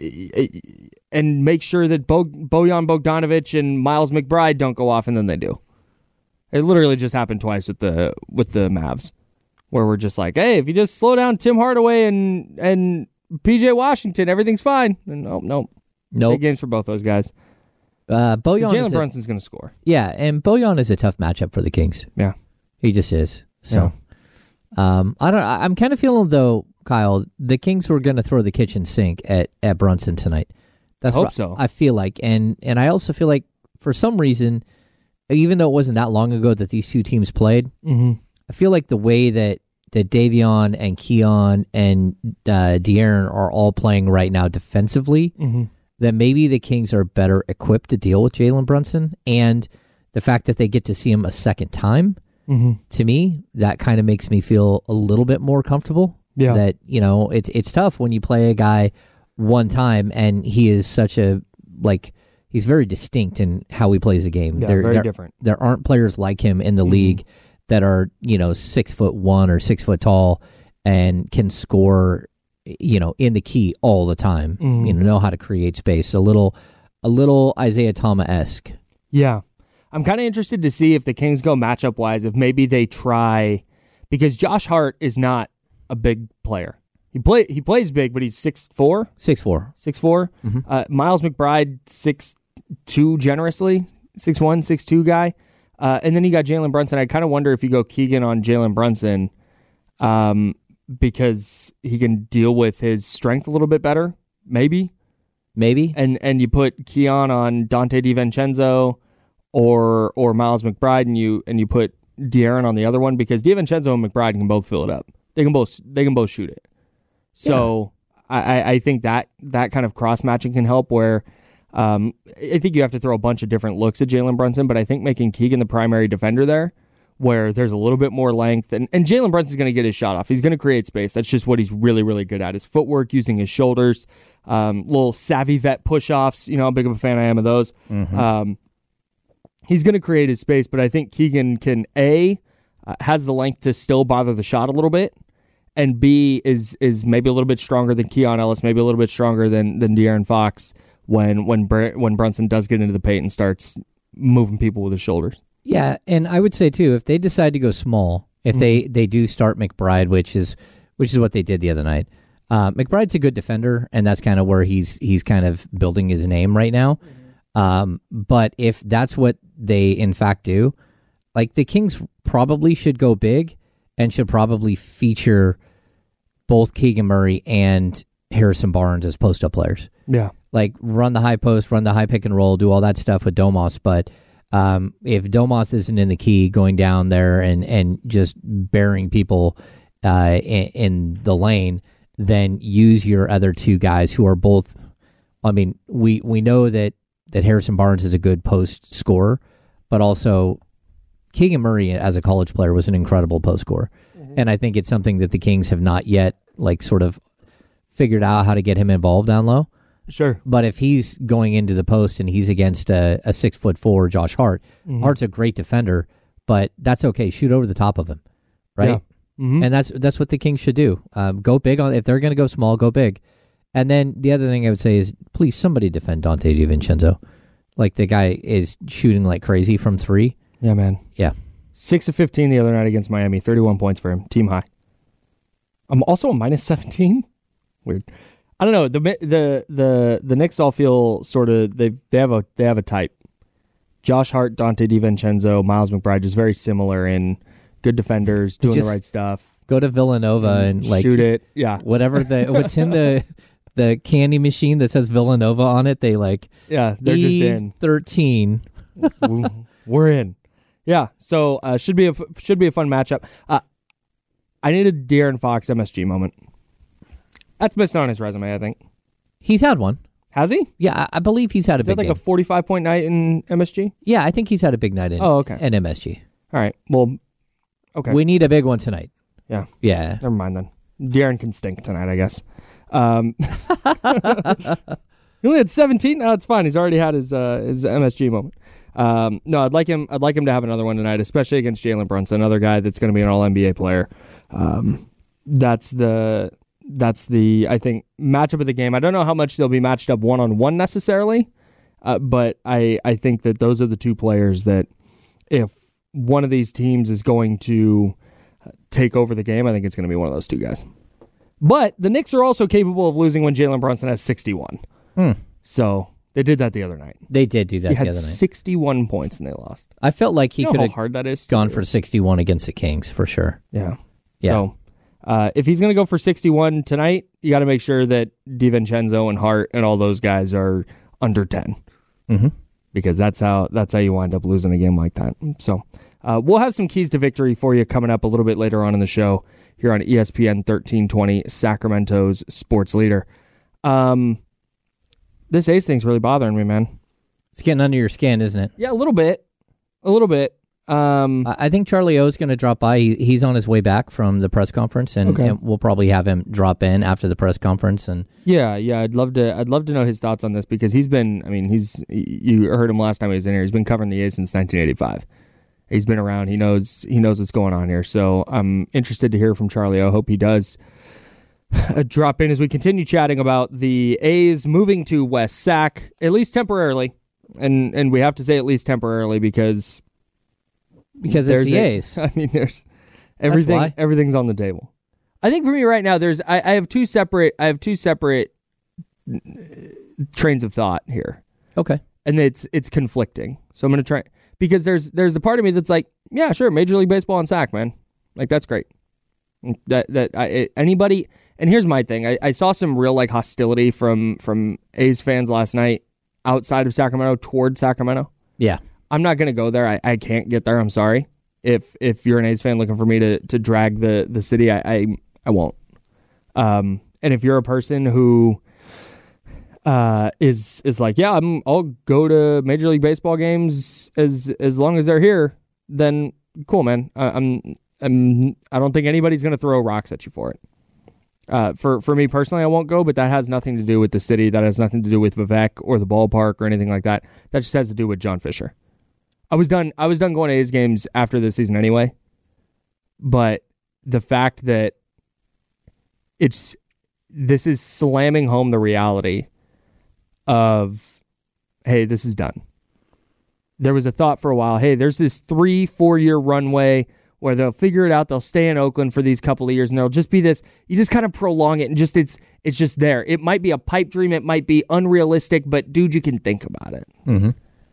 and make sure that Bo- Bojan Bogdanovic and Miles McBride don't go off, and then they do. It literally just happened twice with the with the Mavs, where we're just like, hey, if you just slow down Tim Hardaway and and P J Washington, everything's fine. And nope, nope, nope. Big games for both those guys. Uh, Bojan Jalen Brunson's going to score. Yeah, and Bojan is a tough matchup for the Kings. Yeah, he just is. So, yeah. um, I don't. I'm kind of feeling though, Kyle, the Kings were going to throw the kitchen sink at, at Brunson tonight. That's I hope what so. I feel like, and and I also feel like for some reason, even though it wasn't that long ago that these two teams played, mm-hmm. I feel like the way that that Davion and Keon and uh, De'Aaron are all playing right now defensively, mm-hmm. that maybe the Kings are better equipped to deal with Jalen Brunson, and the fact that they get to see him a second time. Mm-hmm. To me, that kind of makes me feel a little bit more comfortable. Yeah. That, you know, it's it's tough when you play a guy one time and he is such a, like, he's very distinct in how he plays a game. Yeah, there, very there, different. There aren't players like him in the Mm-hmm. league that are, you know, six foot one or six foot tall and can score, you know, in the key all the time. Mm-hmm. You know, know how to create space. A little, a little Isaiah Thomas-esque. Yeah. I'm kind of interested to see if the Kings go matchup wise, if maybe they try, because Josh Hart is not a big player. He play he plays big, but he's six four, six four, six four. Mm-hmm. Uh, Miles McBride six two generously, six one, six two guy, uh, and then you got Jalen Brunson. I kind of wonder if you go Keegan on Jalen Brunson, um, because he can deal with his strength a little bit better, maybe, maybe, and and you put Keon on Dante DiVincenzo. Or or Miles McBride, and you and you put De'Aaron on the other one, because DiVincenzo and McBride can both fill it up. They can both they can both shoot it. So yeah. I, I think that that kind of cross matching can help. Where um, I think you have to throw a bunch of different looks at Jalen Brunson, but I think making Keegan the primary defender there, where there's a little bit more length, and, and Jalen Brunson's going to get his shot off. He's going to create space. That's just what he's really really good at. His footwork, using his shoulders, um, little savvy vet push offs. You know how big of a fan I am of those. Mm-hmm. Um, He's going to create his space, but I think Keegan can, A, uh, has the length to still bother the shot a little bit, and B, is is maybe a little bit stronger than Keon Ellis, maybe a little bit stronger than than De'Aaron Fox when when Br- when Brunson does get into the paint and starts moving people with his shoulders. Yeah, and I would say, too, if they decide to go small, if mm-hmm. they, they do start McBride, which is which is what they did the other night, uh, McBride's a good defender, and that's kind of where he's he's kind of building his name right now. Mm-hmm. Um, but if that's what they in fact do, like, the Kings probably should go big and should probably feature both Keegan Murray and Harrison Barnes as post-up players. Yeah. Like, run the high post, run the high pick and roll, do all that stuff with Domas. But um, if Domas isn't in the key, going down there and, and just burying people uh, in, in the lane, then use your other two guys who are both, I mean, we, we know that that Harrison Barnes is a good post scorer, but also Keegan Murray as a college player was an incredible post scorer. Mm-hmm. And I think it's something that the Kings have not yet, like, sort of figured out how to get him involved down low. Sure. But if he's going into the post and he's against a, a six foot four Josh Hart, mm-hmm. Hart's a great defender, but that's okay. Shoot over the top of him, right? Yeah. Mm-hmm. And that's that's what the Kings should do. Um, go big on if they're going to go small, go big. And then the other thing I would say is, please, somebody defend Dante DiVincenzo. Like, the guy is shooting like crazy from three. Yeah, man. Yeah. six of fifteen the other night against Miami. thirty-one points for him. Team high. I'm also a minus seventeen. Weird. I don't know. The the the the Knicks all feel sort of they they have a they have a type. Josh Hart, Dante DiVincenzo, Miles McBride, just very similar in good defenders, doing just the right stuff. Go to Villanova and, and like shoot it. Yeah. Whatever the what's in the the candy machine that says Villanova on it, they like yeah, they're E just in thirteen. We're in. Yeah. So uh, should be a should be a fun matchup. Uh, I need a De'Aaron Fox M S G moment. That's missing on his resume, I think. He's had one. Has he? Yeah, I, I believe he's had a Is big that like game. a forty-five point night in M S G? Yeah, I think he's had a big night in, oh, okay. in M S G. All right. Well, okay. We need a big one tonight. Yeah. Yeah. Never mind then. De'Aaron can stink tonight, I guess. Um, he only had seventeen. No, it's fine. He's already had his uh, his M S G moment. Um, no, I'd like him. I'd like him to have another one tonight, especially against Jalen Brunson, another guy that's going to be an All N B A player. Um, that's the that's the I think matchup of the game. I don't know how much they'll be matched up one on one necessarily, uh, but I I think that those are the two players that if one of these teams is going to take over the game, I think it's going to be one of those two guys. But the Knicks are also capable of losing when Jalen Brunson has sixty-one. Hmm. So they did that the other night. They did do that he the had other night. sixty-one points and they lost. I felt like he You know could how have hard that is to gone do? for sixty-one against the Kings for sure. Yeah. Yeah. So uh, if he's going to go for sixty-one tonight, you got to make sure that DiVincenzo and Hart and all those guys are under ten. Mm-hmm. Because that's how that's how you wind up losing a game like that. So uh, we'll have some keys to victory for you coming up a little bit later on in the show here on E S P N thirteen twenty, Sacramento's sports leader. Um, this A's thing's really bothering me, man. It's getting under your skin, isn't it? Yeah, a little bit. A little bit. Um, I I think Charlie O is going to drop by. He, he's on his way back from the press conference, and, Okay. and we'll probably have him drop in after the press conference. And Yeah, yeah, I'd love to. I'd love to know his thoughts on this because he's been. I mean, he's. You heard him last time he was in here. He's been covering the A's since nineteen eighty-five. He's been around. He knows. He knows what's going on here. So I'm interested to hear from Charlie. I hope he does uh, drop in as we continue chatting about the A's moving to West Sac, at least temporarily, and and we have to say at least temporarily because because it's there's the a- A's. I mean, there's everything. why. Everything's on the table. I think for me right now, there's. I, I have two separate. I have two separate uh, trains of thought here. Okay. And it's it's conflicting. So I'm gonna try because there's there's a part of me that's like, yeah, sure, Major League Baseball and sack, man, like that's great. That that I, anybody. And here's my thing. I, I saw some real like hostility from from A's fans last night outside of Sacramento toward Sacramento. Yeah. I'm not gonna go there. I, I can't get there. I'm sorry. If if you're an A's fan looking for me to to drag the the city, I I, I won't. Um, and if you're a person who uh is is like, yeah, I'm I'll go to Major League Baseball games as as long as they're here, then cool, man. I, I'm I'm I don't think anybody's gonna throw rocks at you for it. Uh, for for me personally, I won't go, but that has nothing to do with the city. That has nothing to do with Vivek or the ballpark or anything like that. That just has to do with John Fisher. I was done. I was done going to A's games after this season anyway. But the fact that it's this is slamming home the reality of, hey, this is done. There was a thought for a while, hey, there's this three, four-year runway where they'll figure it out. They'll stay in Oakland for these couple of years, and it'll just be this. You just kind of prolong it, and just it's it's just there. It might be a pipe dream. It might be unrealistic, but, dude, you can think about it. Mm-hmm.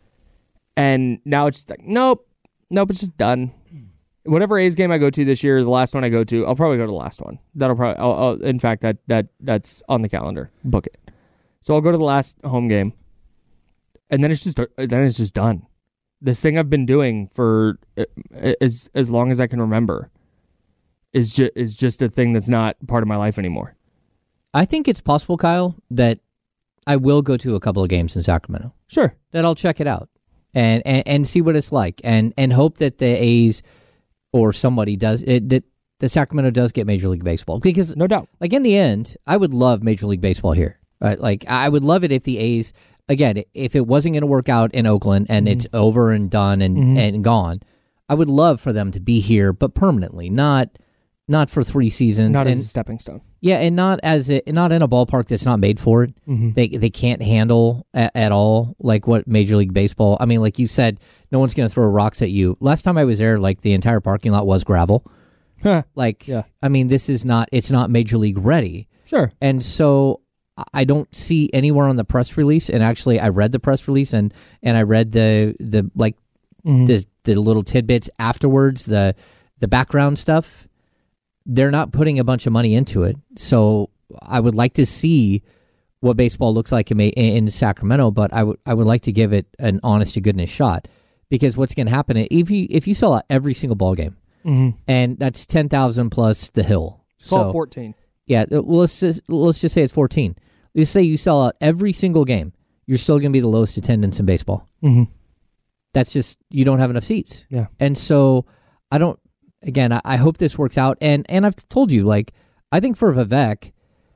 And now it's just like, nope, nope, it's just done. Whatever A's game I go to this year, the last one I go to, I'll probably go to the last one. That'll probably, I'll, I'll, in fact, that that that's on the calendar. Book it. So I'll go to the last home game, and then it's just then it's just done. This thing I've been doing for as as long as I can remember is just is just a thing that's not part of my life anymore. I think it's possible, Kyle, that I will go to a couple of games in Sacramento. Sure. That I'll check it out and, and, and see what it's like and, and hope that the A's or somebody does it, that the Sacramento does get Major League Baseball. Because no doubt, like in the end, I would love Major League Baseball here. Right? Like I would love it if the A's, again, if it wasn't going to work out in Oakland and mm-hmm. it's over and done and, mm-hmm. and gone, I would love for them to be here, but permanently, not not for three seasons. Not and, as a stepping stone. Yeah, and not as a, not in a ballpark that's not made for it. Mm-hmm. They they can't handle a, at all like what Major League Baseball. I mean, like you said, no one's going to throw rocks at you. Last time I was there, like the entire parking lot was gravel. Like, yeah. I mean, this is not. It's not Major League ready. Sure. And so I don't see anywhere on the press release. And actually, I read the press release and and I read the the like mm-hmm. the the little tidbits afterwards. The the background stuff. They're not putting a bunch of money into it. So I would like to see what baseball looks like in, in Sacramento, but I would I would like to give it an honest to goodness shot, because what's going to happen if you if you sell out every single ball game, mm-hmm. and that's ten thousand plus the hill, Call so it fourteen. Yeah, well, let's just let's just say it's fourteen. Let's say you sell out every single game. You're still going to be the lowest attendance in baseball. Mm-hmm. That's just, you don't have enough seats. Yeah. And so I don't, again, I, I hope this works out. And and I've told you, like, I think for Vivek,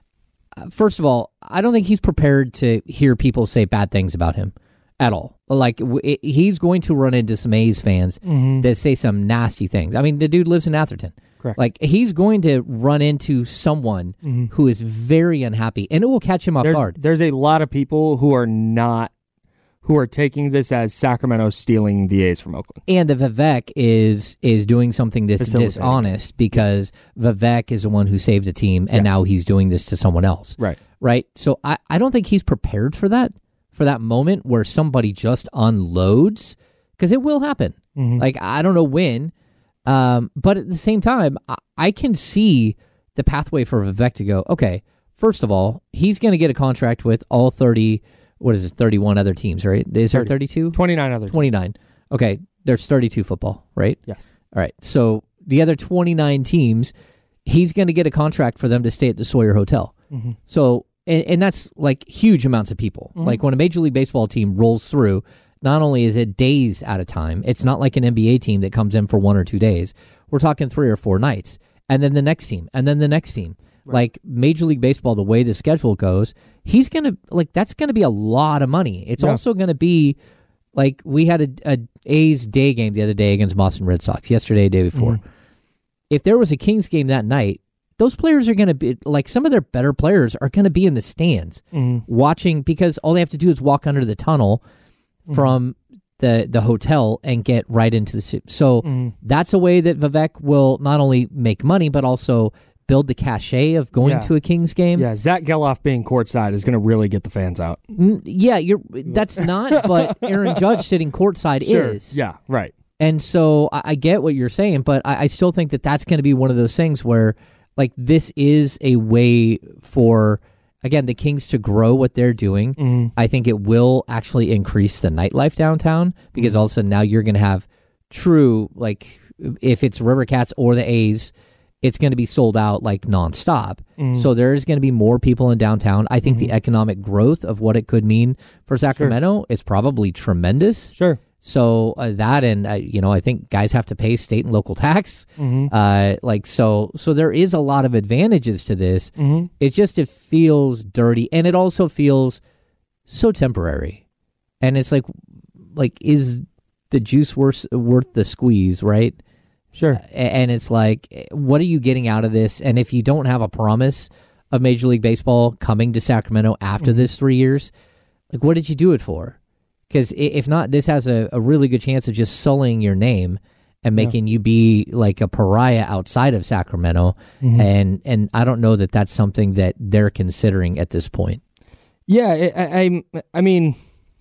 uh, first of all, I don't think he's prepared to hear people say bad things about him at all. Like, w- it, he's going to run into some A's fans mm-hmm. that say some nasty things. I mean, the dude lives in Atherton. Correct. Like, he's going to run into someone mm-hmm. who is very unhappy, and it will catch him off there's, guard. There's a lot of people who are not, who are taking this as Sacramento stealing the A's from Oakland. And the Vivek is is doing something that's dishonest because yes. Vivek is the one who saved the team, and yes. now he's doing this to someone else. Right. Right? So I, I don't think he's prepared for that, for that moment where somebody just unloads, because it will happen. Mm-hmm. Like, I don't know when, um, but at the same time, I, I can see the pathway for Vivek to go, okay, first of all, he's going to get a contract with all thirty, what is it, thirty-one other teams, right? Is there thirty-two? twenty-nine other teams. twenty-nine. Okay, there's thirty-two football, right? Yes. All right, so the other twenty-nine teams, he's going to get a contract for them to stay at the Sawyer Hotel. Mm-hmm. So, and, and that's like huge amounts of people. Mm-hmm. Like when a Major League Baseball team rolls through, not only is it days at a time, it's not like an N B A team that comes in for one or two days. We're talking three or four nights. And then the next team, and then the next team. Right. Like Major League Baseball, the way the schedule goes, he's going to, like, that's going to be a lot of money. It's yeah. also going to be, like, we had a, a A's day game the other day against Boston Red Sox, yesterday, day before. Mm-hmm. If there was a Kings game that night, those players are going to be, like, some of their better players are going to be in the stands mm-hmm. watching, because all they have to do is walk under the tunnel mm-hmm. from the the hotel and get right into the city. So mm-hmm. that's a way that Vivek will not only make money, but also build the cachet of going yeah. to a Kings game. Yeah, Zach Geloff being courtside is going to really get the fans out. Mm, yeah, you're. That's not, but Aaron Judge sitting courtside sure. is. Yeah, right. And so I, I get what you're saying, but I, I still think that that's going to be one of those things where, like, this is a way for, again, the Kings to grow what they're doing. Mm-hmm. I think it will actually increase the nightlife downtown, because all of a sudden now you're going to have true, like, if it's River Cats or the A's, it's going to be sold out, like, nonstop. Mm-hmm. So there's going to be more people in downtown. I think mm-hmm. the economic growth of what it could mean for Sacramento sure. is probably tremendous. Sure. So uh, that, and uh, you know, I think guys have to pay state and local tax. Mm-hmm. Uh, like so, so there is a lot of advantages to this. Mm-hmm. It just it feels dirty, and it also feels so temporary. And it's like, like is the juice worth worth the squeeze, right? Sure. And it's like, what are you getting out of this? And if you don't have a promise of Major League Baseball coming to Sacramento after mm-hmm. this three years, like, what did you do it for? Because if not, this has a, a really good chance of just sullying your name and making yeah. you be like a pariah outside of Sacramento. Mm-hmm. And and I don't know that that's something that they're considering at this point. Yeah, I, I, I mean,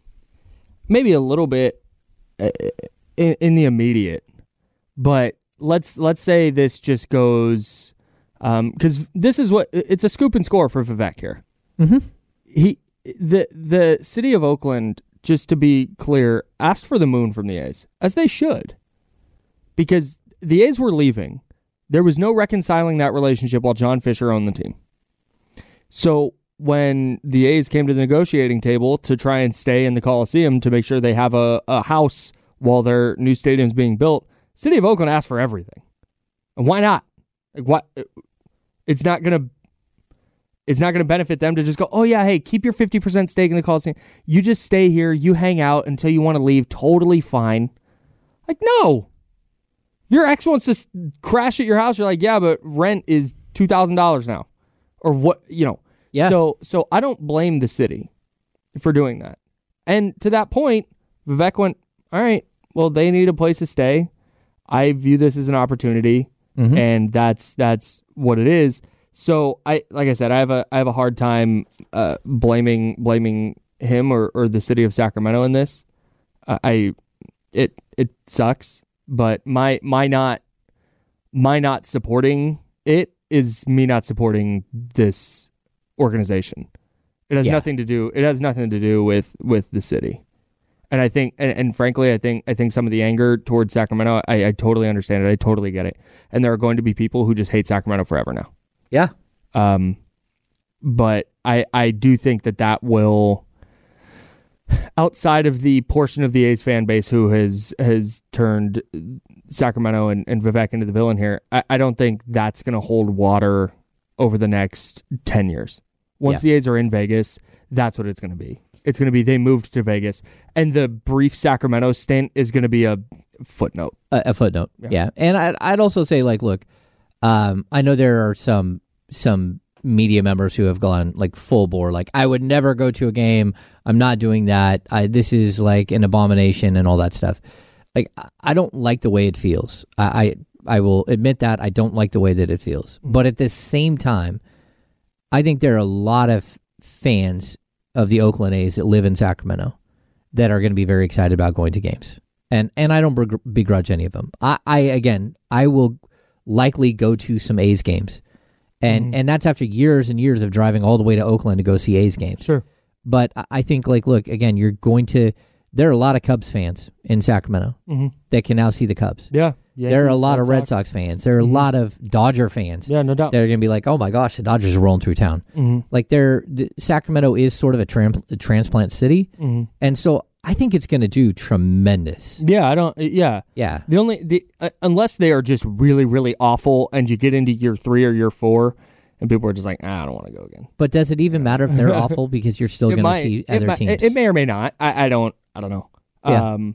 maybe a little bit in, in the immediate, but let's let's say this just goes, because um, this is what, it's a scoop and score for Vivek here. Mm-hmm. He the the city of Oakland, just to be clear, asked for the moon from the A's, as they should, because the A's were leaving. There was no reconciling that relationship while John Fisher owned the team. So when the A's came to the negotiating table to try and stay in the Coliseum to make sure they have a, a house while their new stadium's being built, City of Oakland asked for everything. And why not? Like, what? It's not going to It's not going to benefit them to just go, oh, yeah, hey, keep your fifty percent stake in the Coliseum. You just stay here. You hang out until you want to leave. Totally fine. Like, no. If your ex wants to s- crash at your house, you're like, yeah, but rent is two thousand dollars now. Or what, you know. Yeah. So, so I don't blame the city for doing that. And to that point, Vivek went, all right, well, they need a place to stay. I view this as an opportunity, mm-hmm. and that's that's what it is. So I, like I said, I have a I have a hard time uh, blaming blaming him or, or the city of Sacramento in this. Uh, I it it sucks, but my my not my not supporting it is me not supporting this organization. It has Yeah. nothing to do. It has nothing to do with with the city. And I think, and, and frankly, I think, I think some of the anger towards Sacramento, I, I totally understand it. I totally get it. And there are going to be people who just hate Sacramento forever now. Yeah. Um, but I, I do think that that will, outside of the portion of the A's fan base who has has turned Sacramento and, and Vivek into the villain here, I, I don't think that's going to hold water over the next ten years. Once yeah. the A's are in Vegas, that's what it's going to be. It's going to be they moved to Vegas, and the brief Sacramento stint is going to be a footnote. A, a footnote, yeah. yeah. And I'd, I'd also say, like, look, um, I know there are some some media members who have gone like full bore, like I would never go to a game. I'm not doing that. I, this is like an abomination and all that stuff. Like I don't like the way it feels. I, I I will admit that I don't like the way that it feels. But at the same time, I think there are a lot of fans of the Oakland A's that live in Sacramento that are going to be very excited about going to games. And and I don't begrudge any of them. I, I again, I will likely go to some A's games. And mm-hmm. and that's after years and years of driving all the way to Oakland to go see A's games. Sure. But I think, like, look, again, you're going to, there are a lot of Cubs fans in Sacramento mm-hmm. that can now see the Cubs. Yeah. yeah there are a lot Red of Red Sox, Sox fans. There are mm-hmm. a lot of Dodger fans. Yeah, no doubt. That are going to be like, oh my gosh, the Dodgers are rolling through town. Mm-hmm. Like, they're, the, Sacramento is sort of a, tram, a transplant city. Mm-hmm. And so I think it's going to do tremendous. Yeah, I don't, yeah. Yeah. The only, the uh, unless they are just really, really awful and you get into year three or year four, and people are just like, ah, I don't want to go again. But does it even matter if they're awful because you're still going to see other might, teams? It, it may or may not. I, I don't. I don't know. Yeah. Um,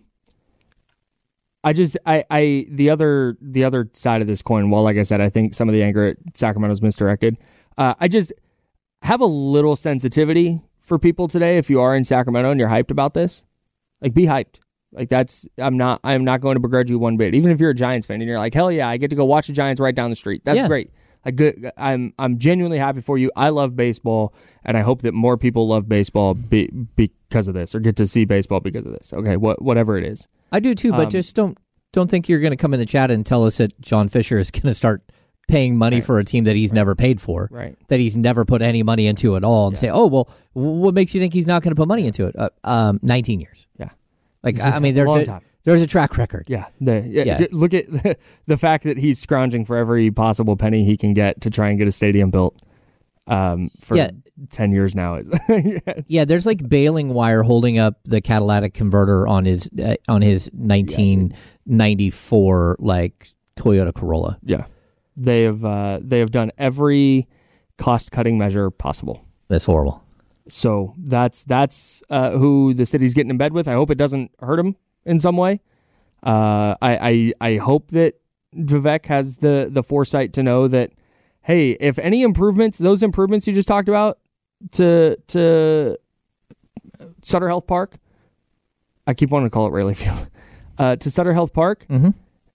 I just, I, I, the other, the other side of this coin. Well, like I said, I think some of the anger at Sacramento's misdirected. Uh, I just have a little sensitivity for people today. If you are in Sacramento and you're hyped about this, like be hyped. Like that's, I'm not, I'm not going to begrudge you one bit. Even if you're a Giants fan and you're like, hell yeah, I get to go watch the Giants right down the street. That's yeah. great. I good. I'm I'm genuinely happy for you. I love baseball, and I hope that more people love baseball be, because of this, or get to see baseball because of this. Okay, what whatever it is. I do too, but um, just don't don't think you're going to come in the chat and tell us that John Fisher is going to start paying money right. for a team that he's right. never paid for, right? That he's never put any money into at all, and yeah. say, oh well, what makes you think he's not going to put money into it? Uh, um, nineteen years. Yeah, like I mean, there's a long a, time. There's a track record. Yeah. The, yeah, yeah. j- look at the, the fact that he's scrounging for every possible penny he can get to try and get a stadium built um, for yeah. ten years now. Yeah, there's like baling wire holding up the catalytic converter on his uh, on his nineteen ninety-four like Toyota Corolla. Yeah. They have uh, they have done every cost-cutting measure possible. That's horrible. So that's that's uh, who the city's getting in bed with. I hope it doesn't hurt him in some way. Uh, I, I I hope that Vivek has the, the foresight to know that, hey, if any improvements, those improvements you just talked about to to Sutter Health Park, I keep wanting to call it Rayleigh Field, uh, to Sutter Health Park, mm-hmm.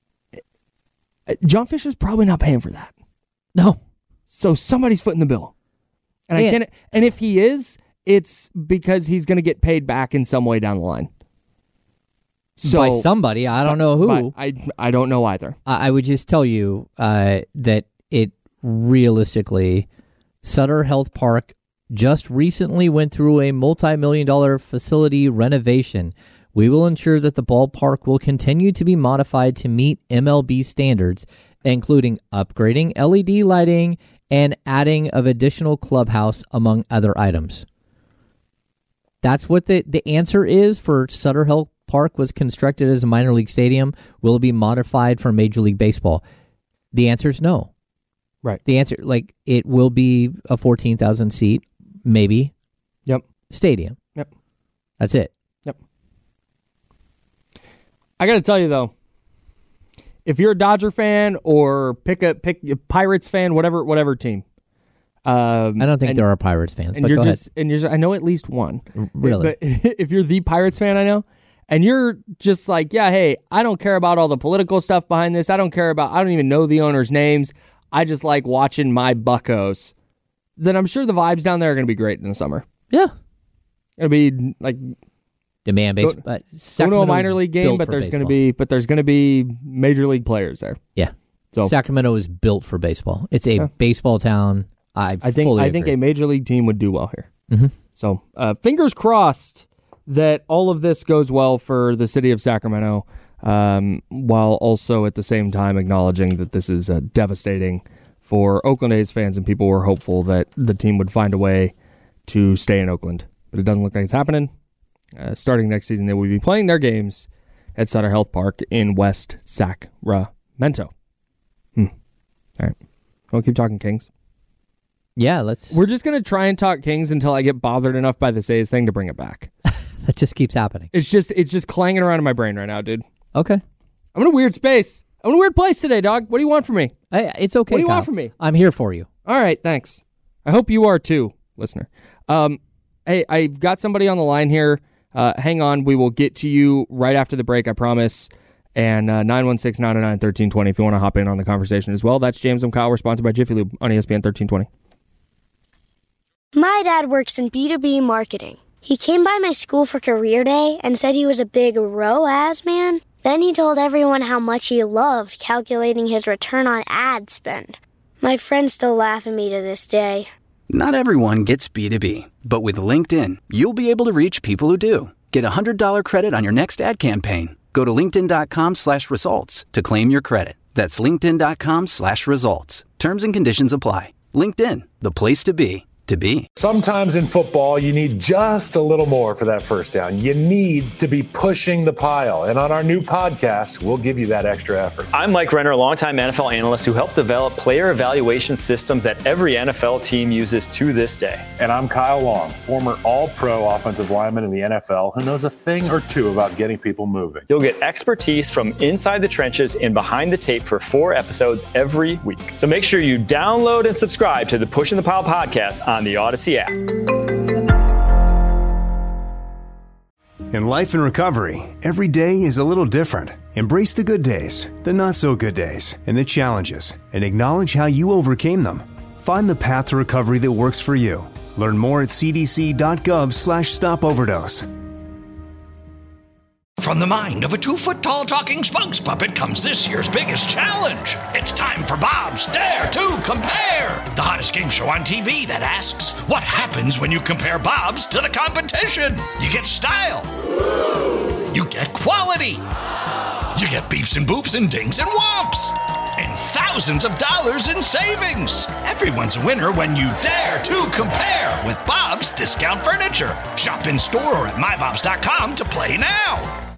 John Fisher's probably not paying for that. No. So somebody's footing the bill. And yeah. I can't. And if he is, it's because he's going to get paid back in some way down the line. So by somebody, I don't know who. I I don't know either. I, I would just tell you uh, that it realistically, Sutter Health Park just recently went through a multi-million dollar facility renovation. We will ensure that the ballpark will continue to be modified to meet M L B standards, including upgrading L E D lighting and adding of additional clubhouse, among other items. That's what the, the answer is for Sutter Health Park was constructed as a minor league stadium. Will it be modified for Major League Baseball? The answer is no. Right. The answer, like, it will be a fourteen thousand seat, maybe. Yep. Stadium. Yep. That's it. Yep. I got to tell you, though, if you're a Dodger fan or pick a pick a Pirates fan, whatever whatever team. Um, I don't think and, there are Pirates fans, and but you're go just, ahead. And you're, I know at least one. Really? But if you're the Pirates fan, I know, and you're just like, yeah, hey, I don't care about all the political stuff behind this. I don't care about, I don't even know the owners' names. I just like watching my Buccos. Then I'm sure the vibes down there are going to be great in the summer. Yeah. It'll be like demand based. Go, go to a minor league game, but there's going to be, but there's going to be major league players there. Yeah. So Sacramento is built for baseball. It's a yeah. baseball town. I, I think fully I agree. think a major league team would do well here. Mm-hmm. So uh, fingers crossed that all of this goes well for the city of Sacramento, um, while also at the same time acknowledging that this is uh, devastating for Oakland A's fans, and people were hopeful that the team would find a way to stay in Oakland. But it doesn't look like it's happening. Uh, starting next season, they will be playing their games at Sutter Health Park in West Sacramento. Hmm. All right. We'll keep talking Kings. Yeah, let's... We're just going to try and talk Kings until I get bothered enough by this A's thing to bring it back. That just keeps happening. It's just it's just clanging around in my brain right now, dude. Okay. I'm in a weird space. I'm in a weird place today, dog. What do you want from me? I, it's okay, What do you Kyle. want from me? I'm here for you. All right, thanks. I hope you are too, listener. Um, hey, I've got somebody on the line here. Uh, hang on. We will get to you right after the break, I promise. And uh, nine one six, nine oh nine, one three two zero if you want to hop in on the conversation as well. That's James and Kyle. We're sponsored by Jiffy Lube on E S P N thirteen twenty. My dad works in B two B marketing. He came by my school for career day and said he was a big R O A S man. Then he told everyone how much he loved calculating his return on ad spend. My friends still laugh at me to this day. Not everyone gets B two B, but with LinkedIn, you'll be able to reach people who do. Get a one hundred dollars credit on your next ad campaign. Go to linkedin.com slash results to claim your credit. That's linkedin.com slash results. Terms and conditions apply. LinkedIn, the place to be, to be. Sometimes in football, you need just a little more for that first down. You need to be pushing the pile. And on our new podcast, we'll give you that extra effort. I'm Mike Renner, a longtime N F L analyst who helped develop player evaluation systems that every N F L team uses to this day. And I'm Kyle Long, former all-pro offensive lineman in the N F L who knows a thing or two about getting people moving. You'll get expertise from inside the trenches and behind the tape for four episodes every week. So make sure you download and subscribe to the Pushing the Pile podcast on the Odyssey app. In life and recovery, every day is a little different. Embrace the good days, the not so good days, and the challenges, and acknowledge how you overcame them. Find the path to recovery that works for you. Learn more at cdc.gov slash stop overdose. From the mind of a two-foot-tall talking spokes puppet comes this year's biggest challenge. It's time for Bob's Dare to Compare, the hottest game show on T V that asks, what happens when you compare Bob's to the competition? You get style. You get quality. You get beeps and boops and dings and whomps. And thousands of dollars in savings. Everyone's a winner when you dare to compare with Bob's Discount Furniture. Shop in store or at my bobs dot com to play now.